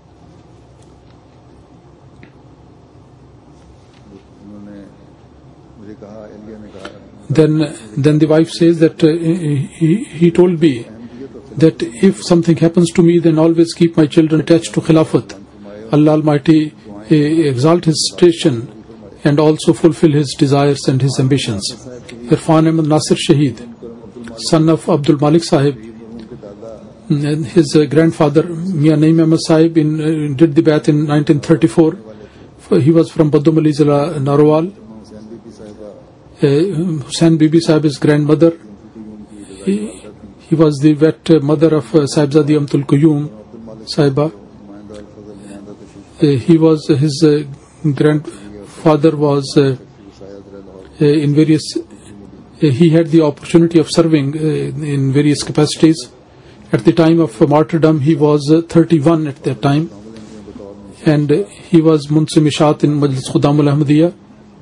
then then the wife says that uh, he, he told me that if something happens to me, then always keep my children attached to Khilafat. Allah Almighty uh, exalt his station and also fulfill his desires and his ambitions. Irfan Ahmad Nasir Shaheed, son of Abdul Malik Sahib, and his uh, grandfather Mian Naim Ahmad Sahib in, uh, did the bath in nineteen thirty-four. He was from Badum Ali Zila Narwal. Uh, Hussain Bibi Sahib's grandmother, he, he was the wet uh, mother of uh, Sahibzadi Amtul Qayyum Sahiba. Uh, he was uh, his uh, grandfather was uh, uh, in various. Uh, he had the opportunity of serving uh, in various capacities. At the time of uh, martyrdom, he was uh, thirty-one at that time, and uh, he was Munsi Mishat in Majlis Khudamul Ahmadiyya.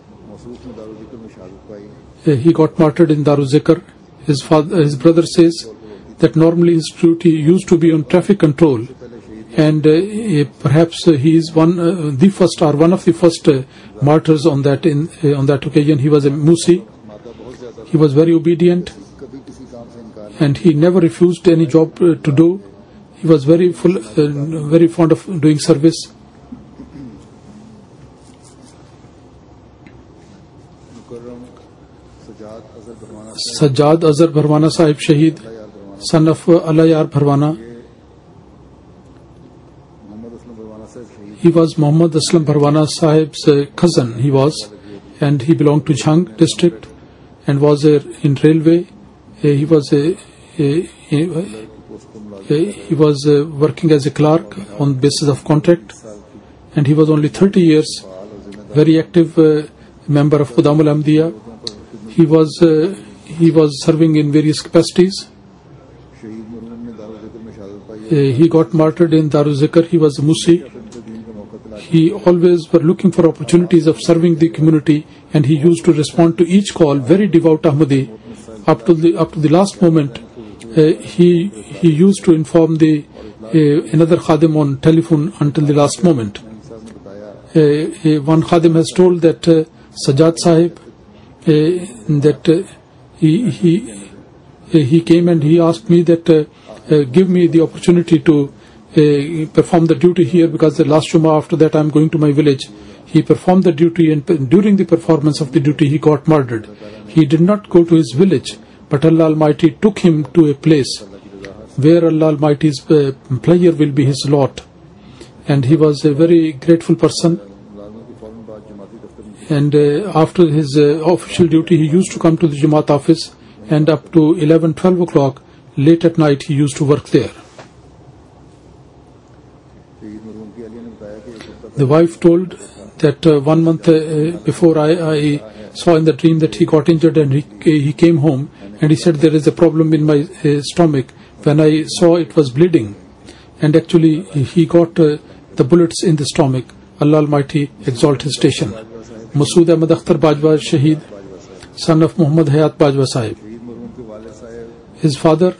Uh, he got martyred in Darul Zikr. His father, his brother says that normally his duty used to be on traffic control, and uh, perhaps uh, he is one, uh, the first or one of the first uh, martyrs on that in uh, on that occasion. He was a Musi. He was very obedient, and he never refused any job uh, to do. He was very full, uh, very fond of doing service. Sajjad Azhar Bharwana Sahib Shaheed, son of Alayar Bharwana. He was Muhammad Aslam Bharwana Sahib's uh, cousin, he was, and he belonged to Jhang district and was uh, in railway. Uh, he was uh, uh, uh, he was uh, working as a clerk on basis of contract, and he was only thirty years, very active uh, member of Khudamul Ahmadiyya. He was uh, he was serving in various capacities. Uh, he got martyred in Darul Zikr. He was a Musi. He always were looking for opportunities of serving the community, and he used to respond to each call, very devout Ahmadi. Up to the up to the last moment, uh, he he used to inform the uh, another Khadim on telephone until the last moment. Uh, uh, one Khadim has told that uh, Sajjad Sahib, Uh, that uh, he, he he came and he asked me that uh, uh, give me the opportunity to uh, perform the duty here, because the last Jummah after that I'm going to my village. He performed the duty, and during the performance of the duty he got murdered. He did not go to his village, but Allah Almighty took him to a place where Allah Almighty's uh, pleasure will be his lot. And he was a very grateful person. And uh, after his uh, official duty, he used to come to the Jamaat office, and up to eleven, twelve o'clock late at night he used to work there. The wife told that uh, one month uh, before I, I saw in the dream that he got injured, and he, he came home and he said there is a problem in my uh, stomach. When I saw it was bleeding, and actually he got uh, the bullets in the stomach. Allah Almighty exalt his station. Masood Ahmad Akhtar Bajwa Shaheed, son of Muhammad Hayat Bajwa Sahib. His father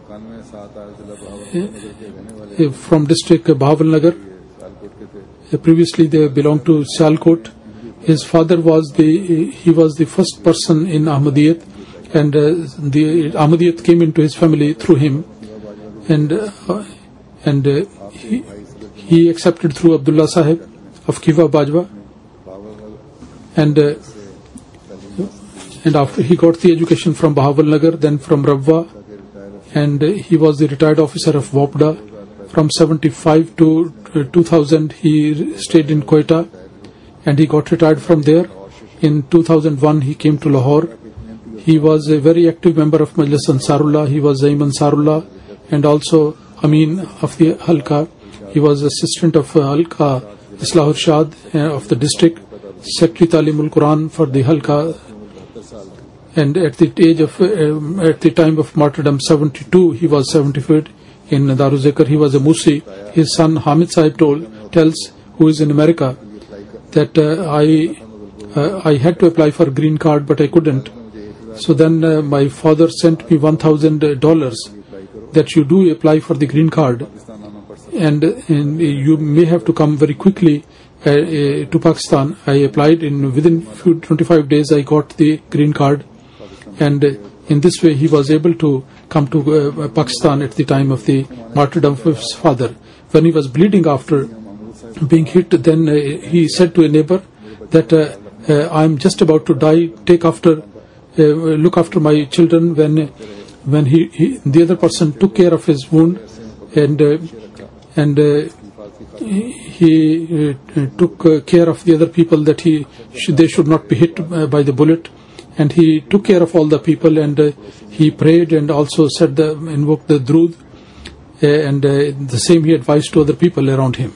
uh, from district Bahawal Nagar. Uh, previously they belonged to Sialkot. His father was the he was the first person in Ahmadiyyat, and uh, the Ahmadiyyat came into his family through him, and uh, and uh, he, he accepted through Abdullah Sahib of Kiva Bajwa, and uh, and after he got the education from Bahawal Nagar, then from Rabwa, and uh, he was the retired officer of Wapda. From seventy-five to uh, two thousand he stayed in Quetta, and he got retired from there. In two thousand one he came to Lahore. He was a very active member of Majlis Ansarullah. He was Zaim Ansarullah and also Amin of the Halqa. He was assistant of uh, Halqa Islah Irshad uh, of the district, Secretary Talimul Quran for the Halqa. And at the age of uh, at the time of martyrdom seventy-two, he was seventy-five in Darul Zikr. He was a Musi. His son Hamid Sahib told tells who is in America that uh, I uh, I had to apply for green card, but I couldn't. So then uh, my father sent me one thousand dollars that you do apply for the green card, and, and you may have to come very quickly uh, uh, to Pakistan. I applied, in within few, twenty-five days I got the green card, and uh, in this way he was able to come to uh, Pakistan at the time of the martyrdom of his father. When he was bleeding after being hit, then uh, he said to a neighbor that uh, uh, I am just about to die, take after uh, look after my children. When when he, he the other person took care of his wound, and uh, and uh, he uh, took uh, care of the other people, that he should, they should not be hit uh, by the bullet, and he took care of all the people, and uh, he prayed and also said the invoked the Drood, uh, and uh, the same he advised to other people around him.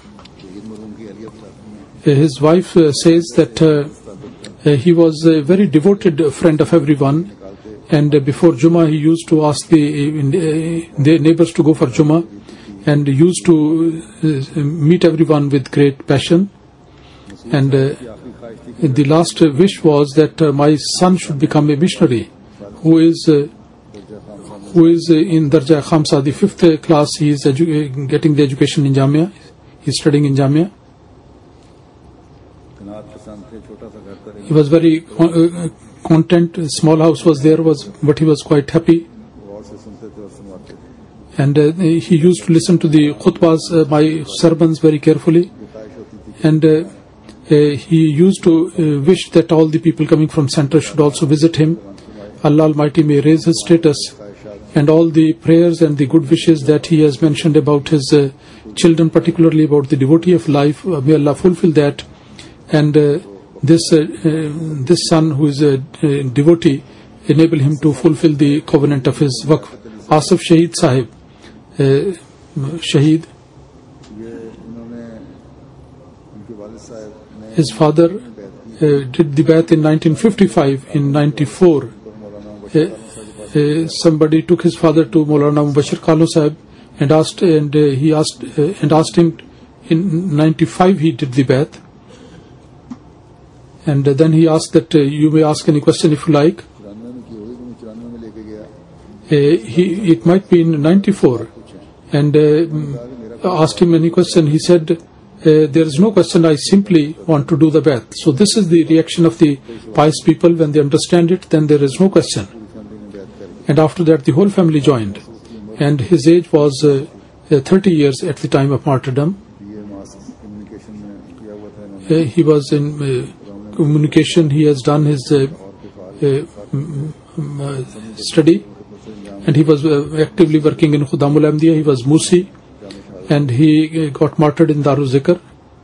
Uh, his wife uh, says that uh, uh, he was a very devoted friend of everyone, and uh, before Jummah he used to ask the uh, the neighbors to go for Jummah, and used to uh, meet everyone with great passion. And uh, the last wish was that uh, my son should become a missionary, who is uh, who is uh, in Darja Khamsa, the fifth class. He is edu- getting the education in Jamia. He is studying in Jamia. He was very uh, content. A small house was there, was but he was quite happy. And uh, he used to listen to the khutbahs, uh, my sermons, very carefully. And uh, Uh, he used to uh, wish that all the people coming from center should also visit him. Allah Almighty may raise his status, and all the prayers and the good wishes that he has mentioned about his uh, children, particularly about the devotee of life, uh, may Allah fulfill that. And uh, this uh, uh, this son who is a uh, devotee, enable him to fulfill the covenant of his waqf. Asif Shaheed Sahib, uh, Shaheed. His father uh, did the Bai'at in nineteen fifty-five. In ninety-four, uh, uh, somebody took his father to Maulana Mubashir Kalu Sahib and asked, and uh, he asked uh, and asked him. In ninety-five, he did the Bai'at, and uh, then he asked that uh, you may ask any question if you like. Uh, he it might be in ninety-four, and uh, asked him any question. He said, Uh, there is no question, I simply want to do the Bai'at. So this is the reaction of the pious people. When they understand it, then there is no question. and after that the whole family joined, and his age was uh, uh, thirty years at the time of martyrdom. Uh, he was in uh, communication. He has done his uh, uh, uh, study, and he was uh, actively working in Khudamul Ahmadiyya. He was Musi, and he uh, got martyred in Darul Zikr.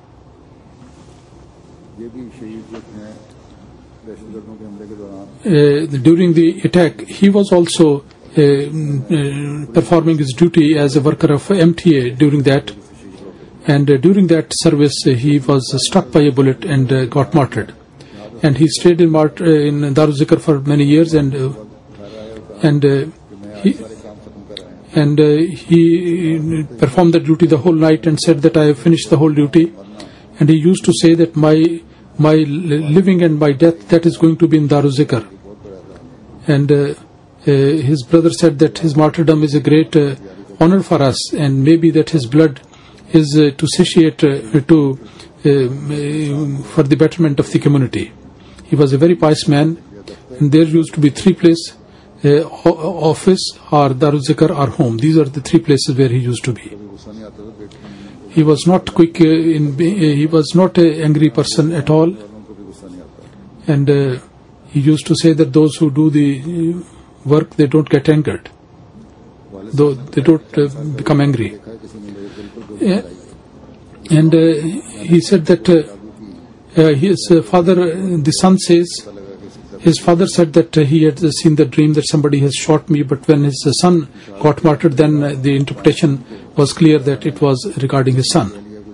Uh, during the attack, he was also uh, uh, performing his duty as a worker of M T A during that, and uh, during that service uh, he was uh, struck by a bullet and uh, got martyred, and he stayed in, Mart- uh, in Darul Zikr for many years, and uh, and uh, he and uh, he performed the duty the whole night and said that I have finished the whole duty, and he used to say that my my living and my death, that is going to be in Darul Zikr. And uh, uh, his brother said that his martyrdom is a great uh, honor for us, and maybe that his blood is uh, to satiate uh, to uh, for the betterment of the community. He was a very pious man, and there used to be three places, uh, office or Darul Zikr or home. These are the three places where he used to be. He was not quick uh, in uh, he was not an angry person at all, and uh, he used to say that those who do the work, they don't get angered, though they don't uh, become angry. Yeah. And uh, he said that uh, uh, his uh, father, uh, the son says, his father said that uh, he had seen the dream that somebody has shot me, but when his uh, son got martyred, then uh, the interpretation was clear that it was regarding his son.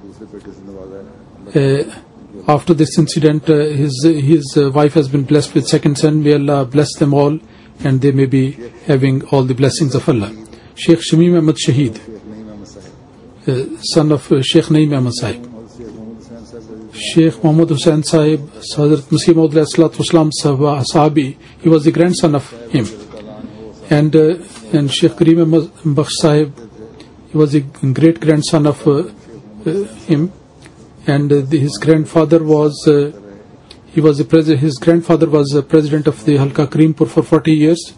Uh, after this incident, uh, his his uh, wife has been blessed with second son. May Allah bless them all, and they may be having all the blessings of Allah. Sheikh Shamim Ahmad Shaheed, uh, son of uh, Sheikh Naeem Ahmad Sahib. Sheikh Muhammad Hussain Sahib, Hazrat Masih Maud Wasalam Sahabi, he was the grandson of him. And uh, and Sheikh Kareem Ahmad Bakhsh Sahib, he was the great grandson of uh, uh, him. And uh, the, his grandfather was uh, he was the president. His grandfather was the president of the Halka Kareempur for forty years.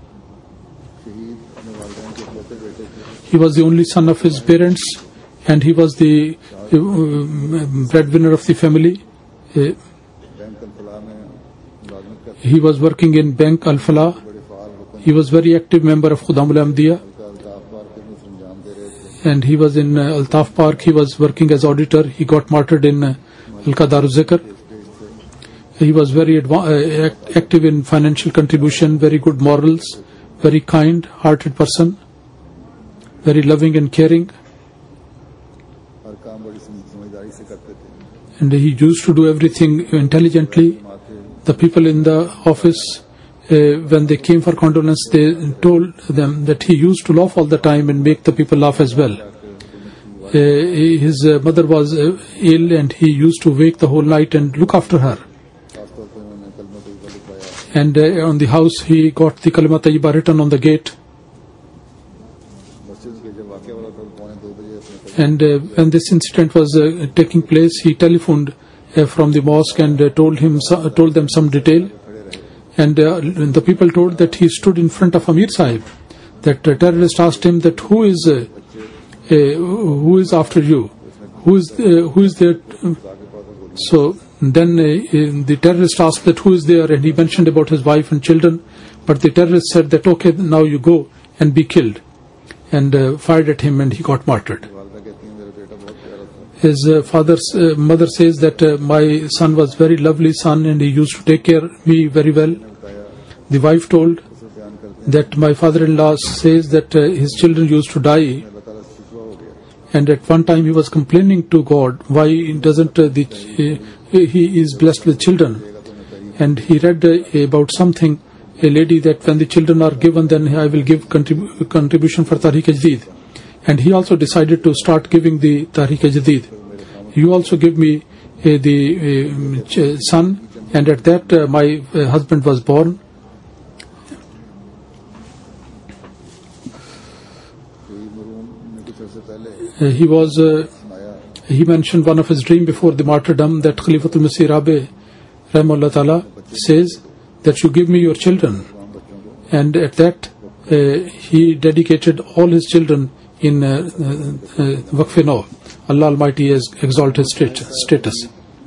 He was the only son of his parents, and he was the uh, breadwinner of the family. Uh, he was working in Bank Al Falah. He was very active member of Khudamul Ahmadiyya. And he was in uh, Altaf Park. He was working as auditor. He got martyred in uh, Halka Darul Zikr. He was very adva- uh, act- active in financial contribution, very good morals, very kind-hearted person, very loving and caring. And he used to do everything intelligently. The people in the office, uh, when they came for condolence, they told them that he used to laugh all the time and make the people laugh as well. Uh, his uh, mother was uh, ill, and he used to wake the whole night and look after her. And uh, on the house, he got the Kalima Tayyibah written on the gate. And uh, when this incident was uh, taking place, he telephoned uh, from the mosque and uh, told him so, told them some detail. And uh, the people told that he stood in front of Amir Sahib. That uh, terrorist asked him that who is uh, uh, who is after you, who is uh, who is there. So then uh, the terrorist asked that who is there, and he mentioned about his wife and children. But the terrorist said that okay, now you go and be killed, and uh, fired at him, and he got martyred. His uh, father's uh, mother says that uh, my son was very lovely son, and he used to take care of me very well. The wife told that my father-in-law says that uh, his children used to die, and at one time he was complaining to God why doesn't uh, the uh, he is blessed with children, and he read uh, about something, a lady, that when the children are given, then I will give contrib- contribution for Tahrik-e-Jadid. And he also decided to start giving the Tahrik-e-Jadid. You also give me uh, the uh, ch- son, and at that uh, my uh, husband was born. Uh, he was uh, he mentioned one of his dream before the martyrdom, that Khalifatul Masih Rabi Rahimahullah Ta'ala says that you give me your children. And at that he dedicated all his children in uh, uh, Waqf-e-Nau. Allah Almighty has exalted his status.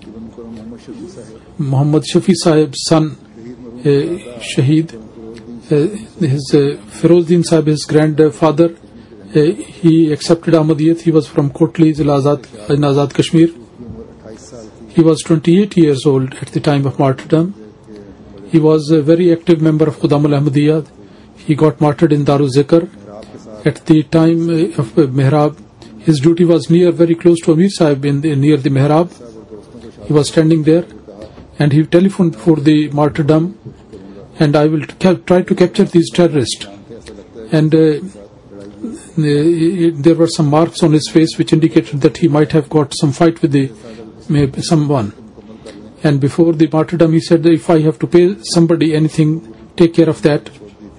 Muhammad Shafi Sahib's son, uh, Shaheed, uh, his uh, Ferozdin Sahib, his grandfather, uh, he accepted Ahmadiyyat. He was from Kotli, Zila Azad, in Azad Kashmir. He was twenty-eight years old at the time of martyrdom. He was a very active member of Khudam al-Ahmadiyyah. He got martyred in Darul Zikr. At the time of Mihrab, his duty was near, very close to Amir Sahib, in the, near the Mihrab. He was standing there, and he telephoned before the martyrdom, and I will try to capture these terrorists. And uh, there were some marks on his face which indicated that he might have got some fight with the maybe someone. And before the martyrdom, he said that if I have to pay somebody anything, take care of that.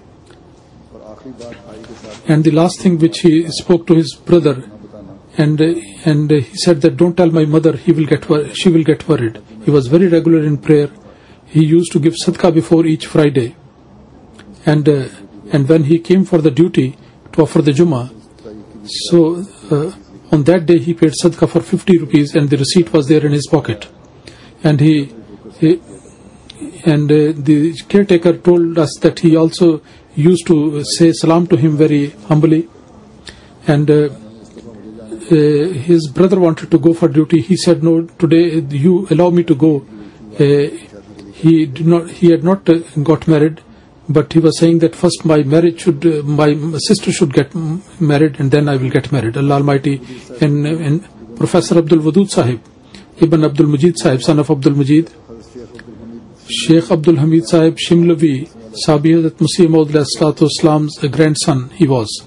And the last thing which he spoke to his brother, and uh, and uh, he said that don't tell my mother, he will get wor- she will get worried. He was very regular in prayer. He used to give sadaqah before each Friday. And uh, and when he came for the duty to offer the Jummah, so uh, on that day he paid sadaqah for fifty rupees, and the receipt was there in his pocket. And he, he and uh, the caretaker told us that he also used to say salam to him very humbly. And uh, uh, his brother wanted to go for duty. He said, no, today you allow me to go. Uh, he did not. He had not uh, got married, but he was saying that first my marriage should, uh, my sister should get married, and then I will get married. Allah Almighty. And, and Professor Abdul Wadud Sahib, Ibn Abdul Majid Sahib, son of Abdul Majid, Sheikh Abdul Hamid Sahib Shimlavi, Sabi Hazrat Masih Maud Islam's grandson, he was.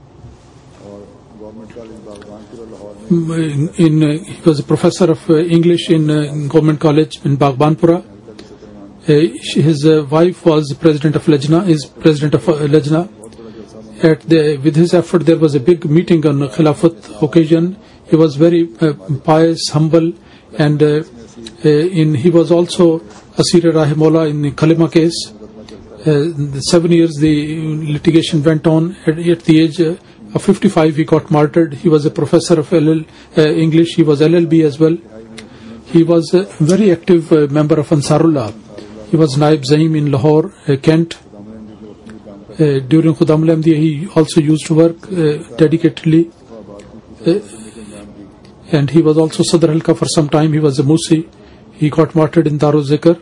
In, in uh, he was a professor of uh, English in uh, Government College in Baghbanpura. Uh, she, his uh, wife was president of Lajna, is president of uh, Lajna. At the, with his effort, there was a big meeting on Khilafat occasion. He was very uh, pious, humble, and uh, uh, in he was also Asir Rahimullah in the Kalima case. Uh, the seven years the litigation went on. At, at the age uh, of fifty-five, he got martyred. He was a professor of L L, uh, English. He was L L B as well. He was a very active uh, member of Ansarullah. He was Naib Zaim in Lahore, uh, Kent. Uh, during Khudam al-Ahmadiyyah, he also used to work uh, dedicatedly. Uh, and he was also Sadr Halka for some time. He was a Musi. He got martyred in Darul Zikr.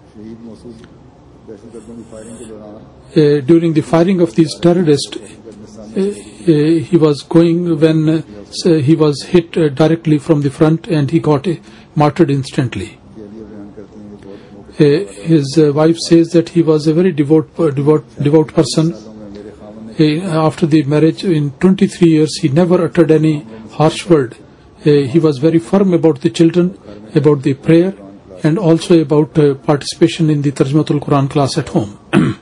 Uh, during the firing of these terrorists, uh, uh, he was going when uh, so he was hit uh, directly from the front, and he got uh, martyred instantly. Uh, his uh, wife says that he was a very devout, uh, devout, devout person. Uh, after the marriage, in twenty-three years, he never uttered any harsh word. Uh, he was very firm about the children, about the prayer, and also about uh, participation in the Tarjumatul Quran class at home.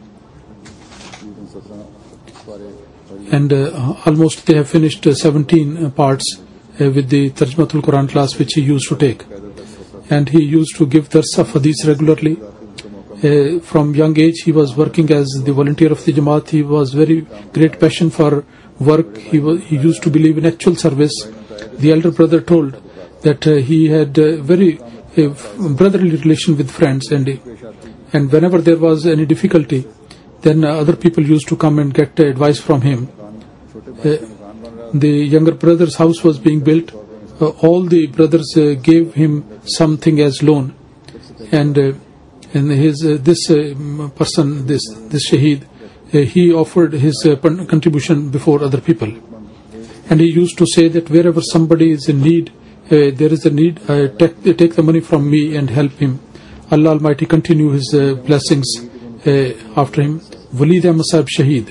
And uh, almost they have finished uh, seventeen uh, parts uh, with the Tarjumatul Quran class which he used to take. And he used to give dars of hadith regularly. Uh, from young age, he was working as the volunteer of the Jamaat. He was very great passion for work. He, was, he used to believe in actual service. The elder brother told that uh, he had a very uh, brotherly relation with friends, and and whenever there was any difficulty, then uh, other people used to come and get uh, advice from him. Uh, the younger brother's house was being built. Uh, all the brothers uh, gave him something as loan, and uh, and his uh, this uh, person, this this Shaheed, uh, he offered his uh, contribution before other people, and he used to say that wherever somebody is in need, uh, there is a need, uh, take, take the money from me and help him. Allah Almighty continue His uh, blessings uh, after him. Walid Ahmad Sahib Shaheed.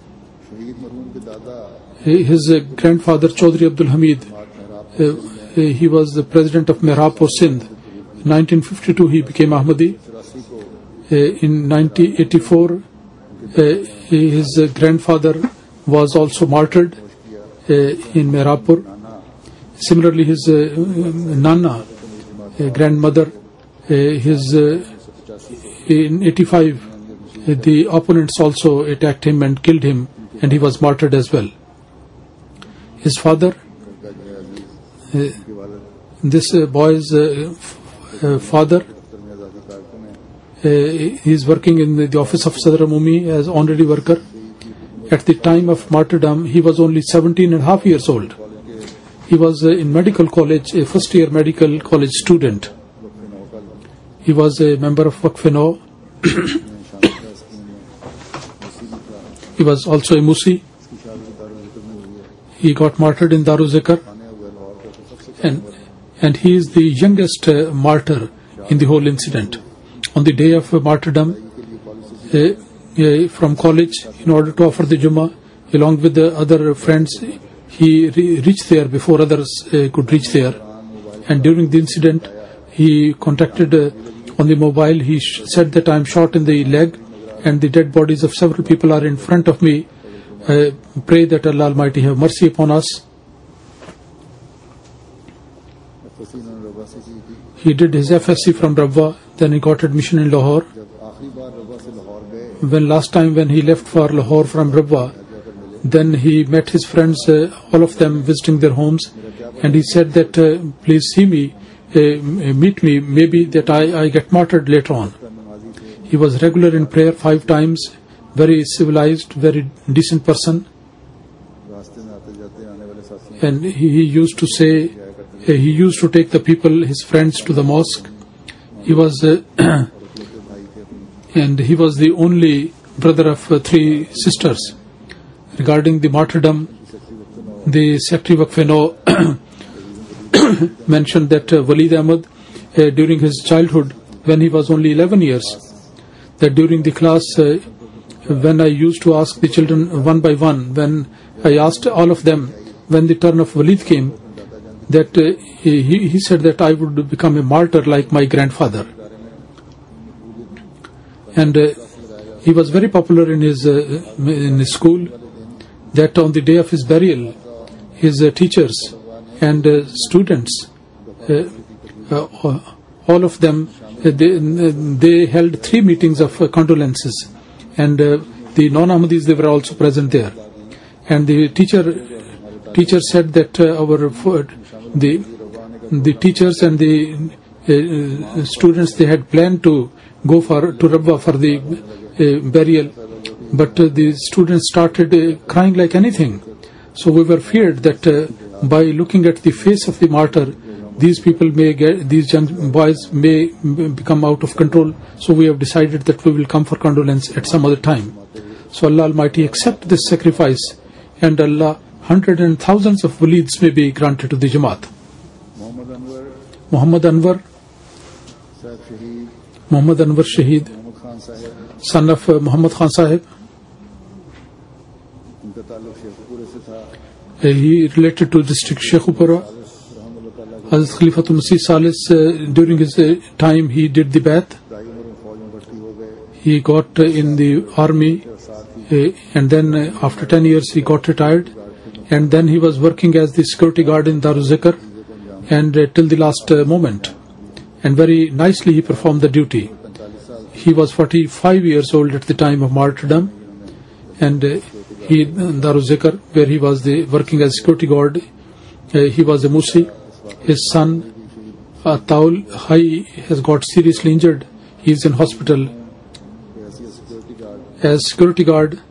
His uh, grandfather Chaudhry Abdul Hamid, uh, he was the president of Mihrapur Sindh. In nineteen fifty-two he became Ahmadi. Uh, in nineteen eighty-four uh, his uh, grandfather was also martyred uh, in Mihrapur. Similarly, his uh, Nana, uh, grandmother, uh, his uh, in eighty-five uh, the opponents also attacked him and killed him, and he was martyred as well. His father, uh, this uh, boy's uh, f- uh, father, uh, he is working in the office of Sadr Amumi as honorary worker. At the time of martyrdom, he was only seventeen and a half years old. He was uh, in medical college, a first year medical college student. He was a member of Waqf-e-Nau. He was also a Musi. He got martyred in Darul Zikr, and and he is the youngest uh, martyr in the whole incident. On the day of uh, martyrdom, uh, uh, from college, in order to offer the Jummah, along with the other friends, he re- reached there before others uh, could reach there. And during the incident, he contacted uh, on the mobile. He sh- said that I am shot in the leg, and the dead bodies of several people are in front of me. Uh, pray that Allah Almighty have mercy upon us. He did his F S C from Rabwa, then he got admission in Lahore. When last time when he left for Lahore from Rabwa, then he met his friends, uh, all of them visiting their homes, and he said that uh, please see me, uh, meet me, maybe that I, I get martyred later on. He was regular in prayer five times, very civilized, very decent person. And he, he used to say, uh, he used to take the people, his friends, to the mosque. He was, uh, and he was the only brother of uh, three sisters. Regarding the martyrdom, the Secretary Waqf-e-Nau mentioned that uh, Walid Ahmad, uh, during his childhood, when he was only eleven years, that during the class, uh, when I used to ask the children one by one, when I asked all of them, when the turn of Walid came, that uh, he, he said that I would become a martyr like my grandfather. And uh, he was very popular in his, uh, in his school, that on the day of his burial, his uh, teachers and uh, students, uh, uh, all of them, uh, they, they held three meetings of uh, condolences, and uh, the non-Ahmadis, they were also present there. And the teacher teacher said that uh, our uh, the the teachers and the uh, students, they had planned to go for to Rabwa for the uh, burial, but uh, the students started uh, crying like anything. So we were feared that uh, by looking at the face of the martyr, these people may get, these young boys may become out of control. So we have decided that we will come for condolence at some other time. So Allah Almighty accept this sacrifice, and Allah, hundreds and thousands of walids may be granted to the Jamaat. Muhammad Anwar, Muhammad Anwar Shaheed, son of uh, Muhammad Khan Sahib. Uh, he related to district Sheikhupura. Hazrat Khalifatul Masih Salis, uh, during his uh, time, he did the Bai'at. He got uh, in the army, uh, and then uh, after ten years he got retired, and then he was working as the security guard in Darul Zikr, and uh, till the last uh, moment, and very nicely he performed the duty. He was forty-five years old at the time of martyrdom, and uh, he in Darul Zikr, where he was the, working as security guard, uh, he was a Musi. His son uh, Taul Hai has got seriously injured. He is in hospital as security guard.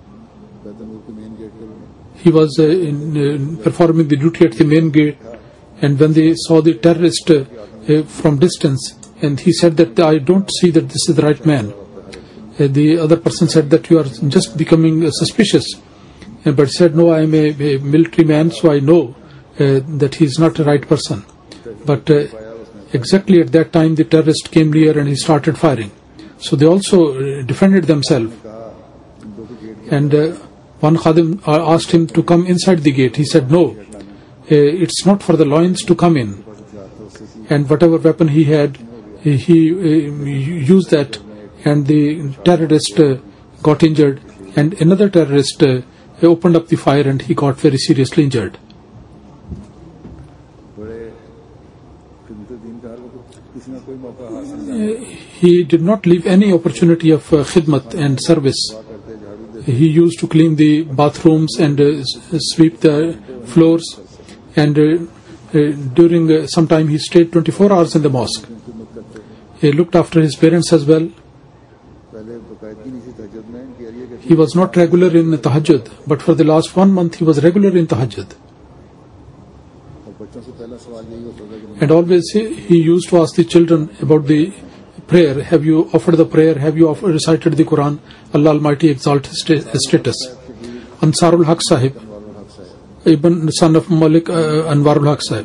He was uh, in, uh, performing the duty at the main gate, and when they saw the terrorist uh, uh, from distance, and he said that I don't see that this is the right man. Uh, the other person said that you are just becoming uh, suspicious, uh, but he said no, I am a, a military man, so I know uh, that he is not the right person. But uh, exactly at that time the terrorist came near and he started firing. So they also uh, defended themselves. And uh, one Khadim asked him to come inside the gate. He said no, uh, it's not for the loins to come in. And whatever weapon he had, he uh, used that, and the terrorist uh, got injured, and another terrorist uh, opened up the fire and he got very seriously injured. he did not leave any opportunity of uh, khidmat and service. He used to clean the bathrooms and uh, sweep the floors, and uh, uh, during uh, some time he stayed twenty-four hours in the mosque. He looked after his parents as well. He was not regular in tahajjud, but for the last one month he was regular in tahajjud. And always he, he used to ask the children about the prayer. Have you offered the prayer? Have you offered, recited the Quran? Allah Almighty exalt his status. Ansarul Haq Sahib, Ibn son of Malik uh, Anwarul Haq Sahib.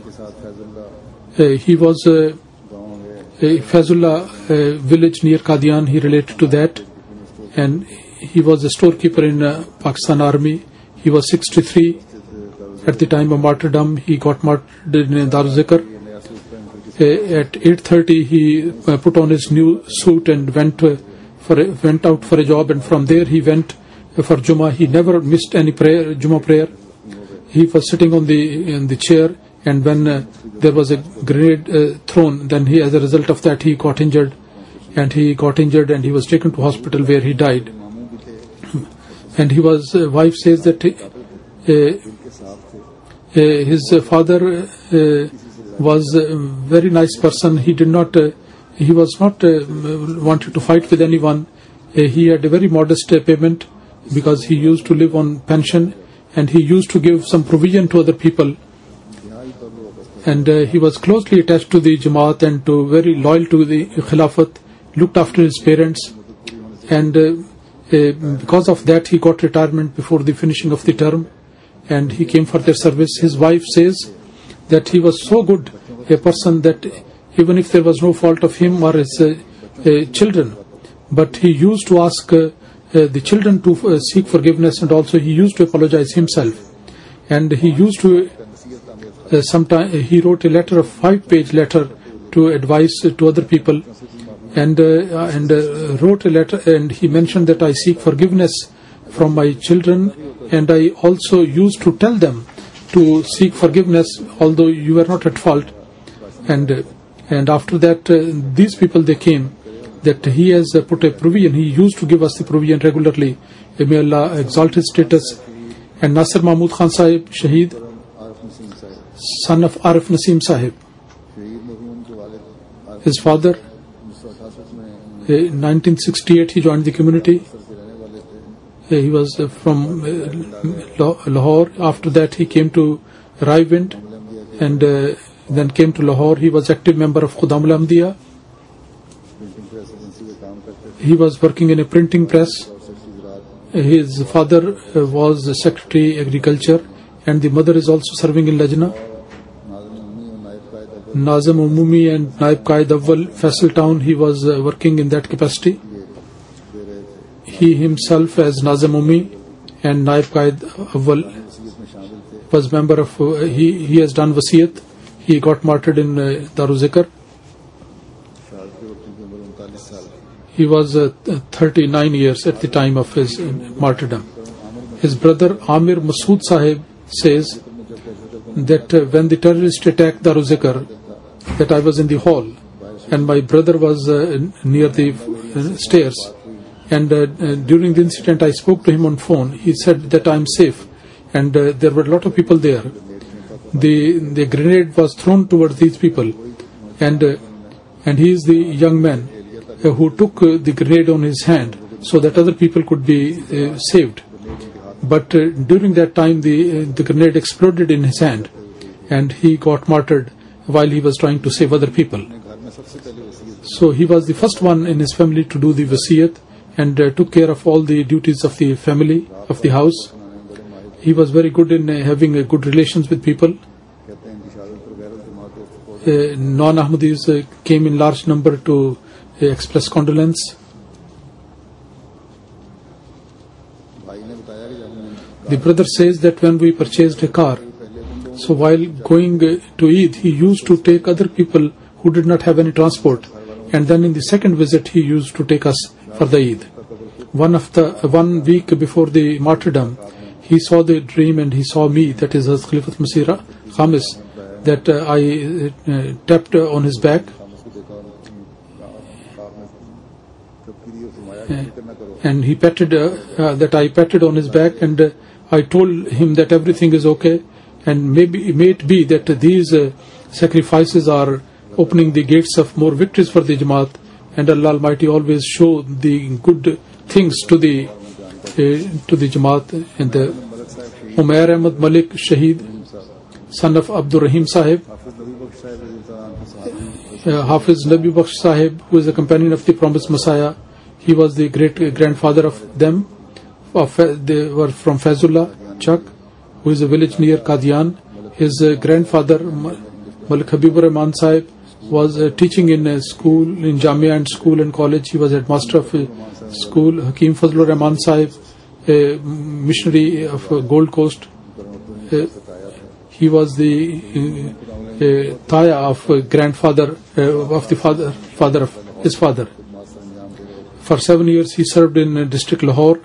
Uh, he was uh, a Fazullah uh, village near Qadian. He related to that, and he was a storekeeper in uh, Pakistan Army. He was sixty-three at the time of martyrdom. He got martyred in Darul Zikr. Uh, at eight thirty he uh, put on his new suit and went uh, for a, went out for a job, and from there he went uh, for Jummah. He never missed any prayer, Jummah prayer. He was sitting on the in the chair, and when uh, there was a grenade uh, thrown, then he, as a result of that, he got injured, and he got injured, and he was taken to hospital where he died. And he was, uh, wife says that uh, uh, his uh, father uh, was a very nice person. He did not, uh, he was not uh, wanted to fight with anyone. Uh, he had a very modest uh, payment because he used to live on pension, and he used to give some provision to other people. And uh, he was closely attached to the Jamaat and to very loyal to the Khilafat, looked after his parents, and uh, uh, because of that he got retirement before the finishing of the term, and he came for their service. His wife says that he was so good a person that even if there was no fault of him or his uh, uh, children, but he used to ask uh, uh, the children to uh, seek forgiveness, and also he used to apologize himself, and he used to uh, sometime he wrote a letter, a five-page letter to advise uh, to other people, and uh, and uh, wrote a letter, and he mentioned that I seek forgiveness from my children, and I also used to tell them to seek forgiveness although you were not at fault. And uh, and after that uh, these people, they came that he has uh, put a provision. He used to give us the provision regularly. May Allah exalt his status. And Nasir Mahmud Khan Sahib, Shaheed, son of Arif Naseem Sahib. His father, in nineteen sixty-eight he joined the community. He was from Lahore. After that he came to Raiwind, and uh, then came to Lahore. He was active member of Khudamul Ahmadiyya. He was working in a printing press. His father was the Secretary Agriculture, and the mother is also serving in Lajna. Nazim Umumi and Naib Qaid Awwal, Faisal Town, he was uh, working in that capacity. He himself as Nazim Ummi and Naib Qaid Awwal was member of, uh, he, he has done Wasiyat. He got martyred in uh, Darul Zikr. He was uh, thirty-nine years at the time of his uh, martyrdom. His brother Amir Masood Sahib says that uh, when the terrorist attacked Darul Zikr, that I was in the hall and my brother was uh, near the uh, stairs, and uh, uh, during the incident I spoke to him on phone. He said that I am safe, and uh, there were a lot of people there. The the grenade was thrown towards these people, and uh, and he is the young man uh, who took uh, the grenade on his hand so that other people could be uh, saved. But uh, during that time the uh, the grenade exploded in his hand, and he got martyred while he was trying to save other people. So he was the first one in his family to do the wasiyat, and uh, took care of all the duties of the family, of the house. He was very good in uh, having uh, good relations with people. Uh, non-Ahmadis uh, came in large number to uh, express condolence. The brother says that when we purchased a car, so while going uh, to Eid, he used to take other people who did not have any transport, and then in the second visit he used to take us for the Eid. One of the uh, one week before the martyrdom, he saw the dream and he saw me, that is Hazrat Khalifat Masih Khamis, that uh, I uh, tapped uh, on his back, and he patted uh, uh, that I patted on his back, and uh, I told him that everything is okay, and maybe it may be that these uh, sacrifices are opening the gates of more victories for the Jamaat, and Allah Almighty always show the good things to the uh, to the Jamaat. And the Umair Ahmad Malik Shaheed, son of Abdul Rahim Sahib, uh, Hafiz Nabi Bakhsh Sahib, who is a companion of the promised Messiah, he was the great grandfather of them. Of, uh, they were from Fazullah Chak, who is a village near Qadian. His uh, grandfather Malik Habibur Rahman Sahib was uh, teaching in a school, in Jamia and school and college. He was headmaster of a school. Hakim Fazlur Rahman Sahib, a missionary of uh, Gold Coast. Uh, he was the uh, uh, Taya of uh, grandfather uh, of the father, father of his father. For seven years he served in uh, district Lahore.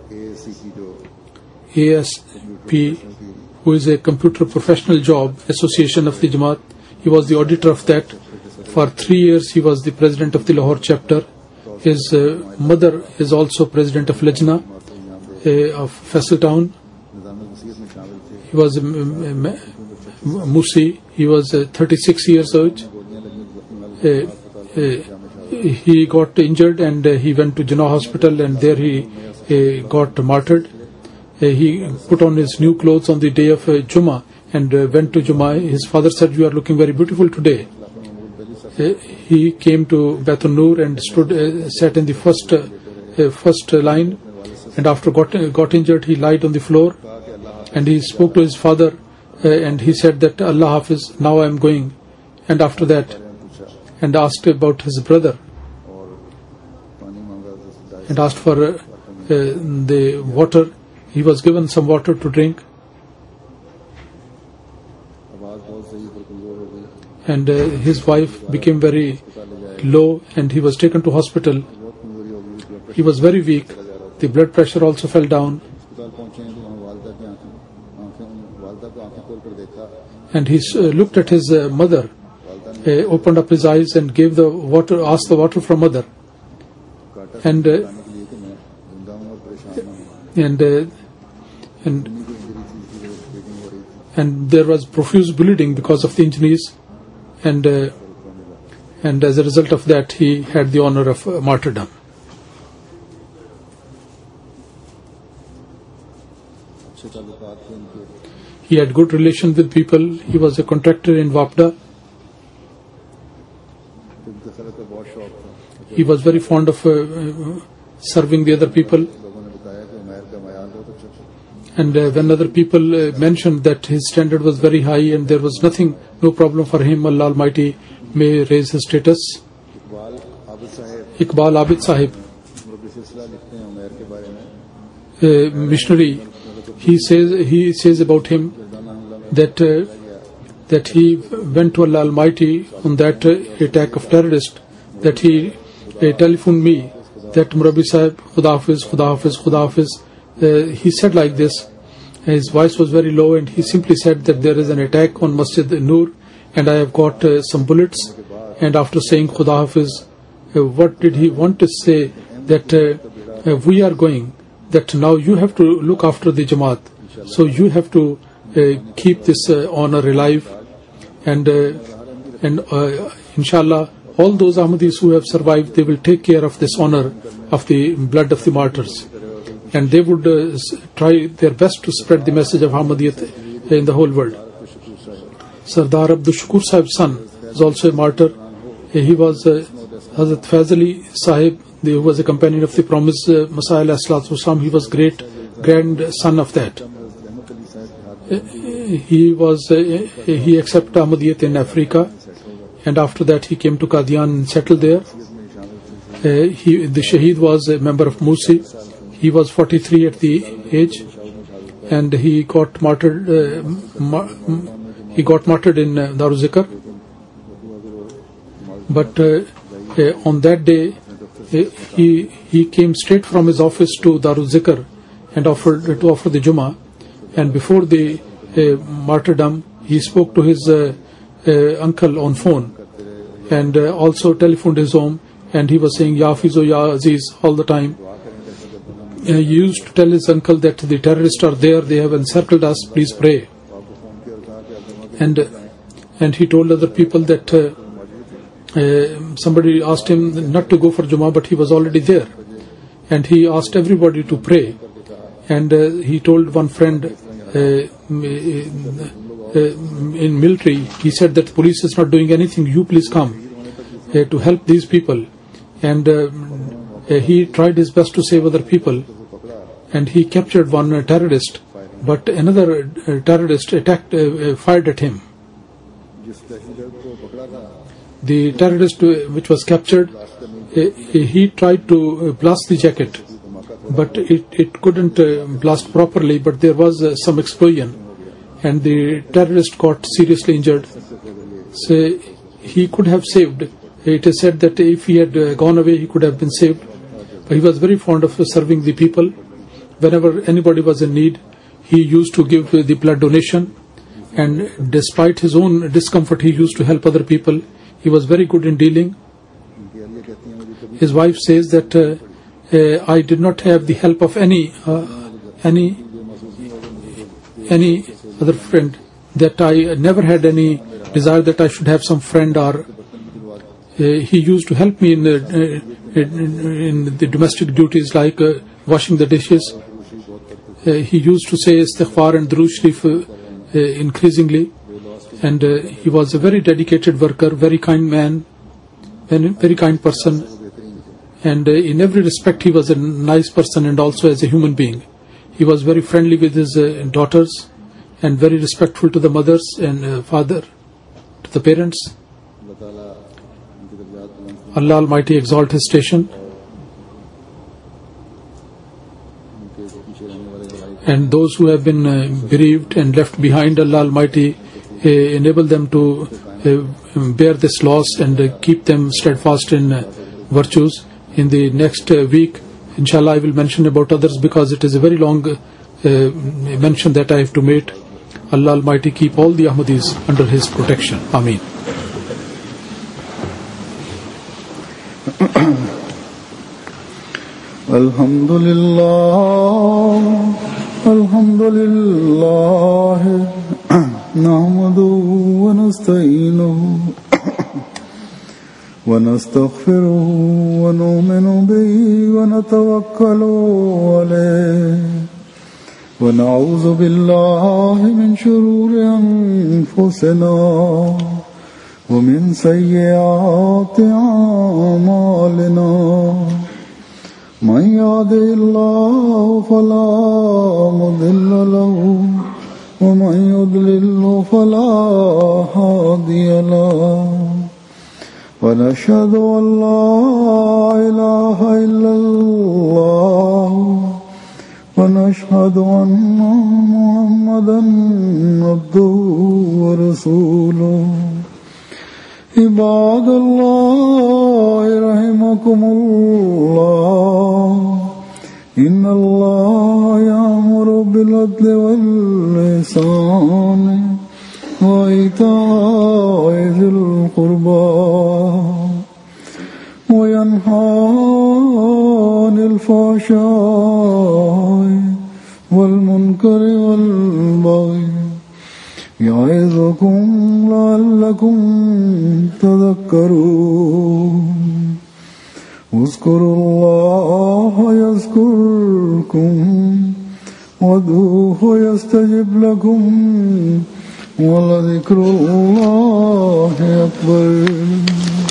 A S P, who is a computer professional job association of the Jamaat, he was the auditor of that. For three years he was the president of the Lahore chapter. His uh, mother is also president of Lajna uh, of Faisal Town. He was a um, um, Musi. He was uh, thirty-six years old. Uh, uh, he got injured and uh, he went to Jinnah hospital, and there he uh, got martyred. Uh, he put on his new clothes on the day of uh, Jummah and uh, went to Jummah. His father said, "You are looking very beautiful today." Uh, he came to Baitul Noor and stood, uh, sat in the first uh, uh, first line, and after got uh, got injured, he lied on the floor, and he spoke to his father, uh, and he said that Allah Hafiz, now I am going. And after that, and asked about his brother, and asked for uh, uh, the water. He was given some water to drink, and uh, his wife became very low, and he was taken to hospital. He was very weak. The blood pressure also fell down, and he uh, looked at his uh, mother, uh, opened up his eyes and gave the water, asked the water from mother, and uh, and uh, and and there was profuse bleeding because of the injuries, and uh, and as a result of that he had the honor of uh, martyrdom. He had good relations with people. He was a contractor in Wapda. He was very fond of uh, serving the other people. And uh, when other people uh, mentioned that his standard was very high and there was nothing, no problem for him, Allah Almighty may raise his status. Iqbal Abid Sahib, uh, missionary, he says he says about him that uh, that he went to Allah Almighty on that uh, attack of terrorists, that he uh, telephoned me that Murabbi Sahib, Khuda Hafiz, Khuda Hafiz, Khuda Hafiz. Uh, he said like this. His voice was very low, and he simply said that there is an attack on Masjid Noor, and I have got uh, some bullets. And after saying Khuda Hafiz, uh, what did he want to say? That uh, uh, we are going, that now you have to look after the Jamaat. So you have to uh, keep this uh, honor alive. And, uh, and uh, inshallah, all those Ahmadis who have survived, they will take care of this honor of the blood of the martyrs. And they would uh, try their best to spread the message of Ahmadiyyat in the whole world. Sardar Abdul Shakur Sahib's son is also a martyr. He was uh, Hazrat Fazali Sahib, who was a companion of the promised uh, Messiah alayhi salatu wasalam. He was great grandson of that. Uh, he was uh, he accepted Ahmadiyyat in Africa, and after that he came to Qadian and settled there. Uh, he, the Shaheed was a member of Musi. He was forty-three at the age, and he got martyred. Uh, mar- he got martyred in uh, Darul Zikr. But uh, uh, on that day, uh, he he came straight from his office to Darul Zikr and offered uh, to offer the Jummah. And before the uh, martyrdom, he spoke to his uh, uh, uncle on phone, and uh, also telephoned his home. And he was saying Ya Hafiz o Ya Aziz all the time. he used to tell his uncle that the terrorists are there, they have encircled us, please pray. And and he told other people that uh, uh, somebody asked him not to go for Jummah, but he was already there. And he asked everybody to pray. And uh, he told one friend uh, uh, in military, he said that police is not doing anything, you please come uh, to help these people. And uh, uh, he tried his best to save other people. And he captured one uh, terrorist, but another uh, terrorist attacked, uh, uh, fired at him. The terrorist uh, which was captured, uh, he tried to uh, blast the jacket, but it, it couldn't uh, blast properly, but there was uh, some explosion, and the terrorist got seriously injured. So he could have saved. It is said that if he had uh, gone away, he could have been saved. But he was very fond of serving the people. Whenever anybody was in need, he used to give uh, the blood donation, and despite his own discomfort, he used to help other people. He was very good in dealing. His wife says that uh, uh, I did not have the help of any uh, any any other friend, that I never had any desire that I should have some friend, or uh, he used to help me in the, uh, in, in the domestic duties like uh, washing the dishes. Uh, he used to say istighfar and Durood Sharif uh, uh, increasingly, and uh, he was a very dedicated worker, very kind man, and very kind person, and uh, in every respect he was a nice person, and also as a human being. He was very friendly with his uh, daughters, and very respectful to the mothers and uh, father, to the parents. Allah Almighty exalt his station. And those who have been uh, bereaved and left behind, Allah Almighty uh, enable them to uh, bear this loss and uh, keep them steadfast in uh, virtues. In the next uh, week, inshallah, I will mention about others, because it is a very long uh, mention that I have to make. Allah Almighty keep all the Ahmadis under His protection. Ameen. Alhamdulillah, Alhamdulillah, nahmaduhu wa nasta'inuhu wa nastaghfiruhu wa nu'minu bihi wa natawakkalu alayhi wa na'udhu billahi min shururi anfusina wa min sayyiati a'malina. من يهده الله فلا مضل له ومن يضلل فلا هادي له ونشهد أن لا إله إلا الله ونشهد أن محمدا عبده ورسوله. عباد الله رحمكم الله إن الله يأمر بالعدل والإحسان وإيتاء ذي القربى وينهى عن الفحشاء والمنكر والبغي يعظكم لعلكم تذكرون. اذكروا الله يذكركم وادعوه يستجب لكم ولذكر الله أكبر.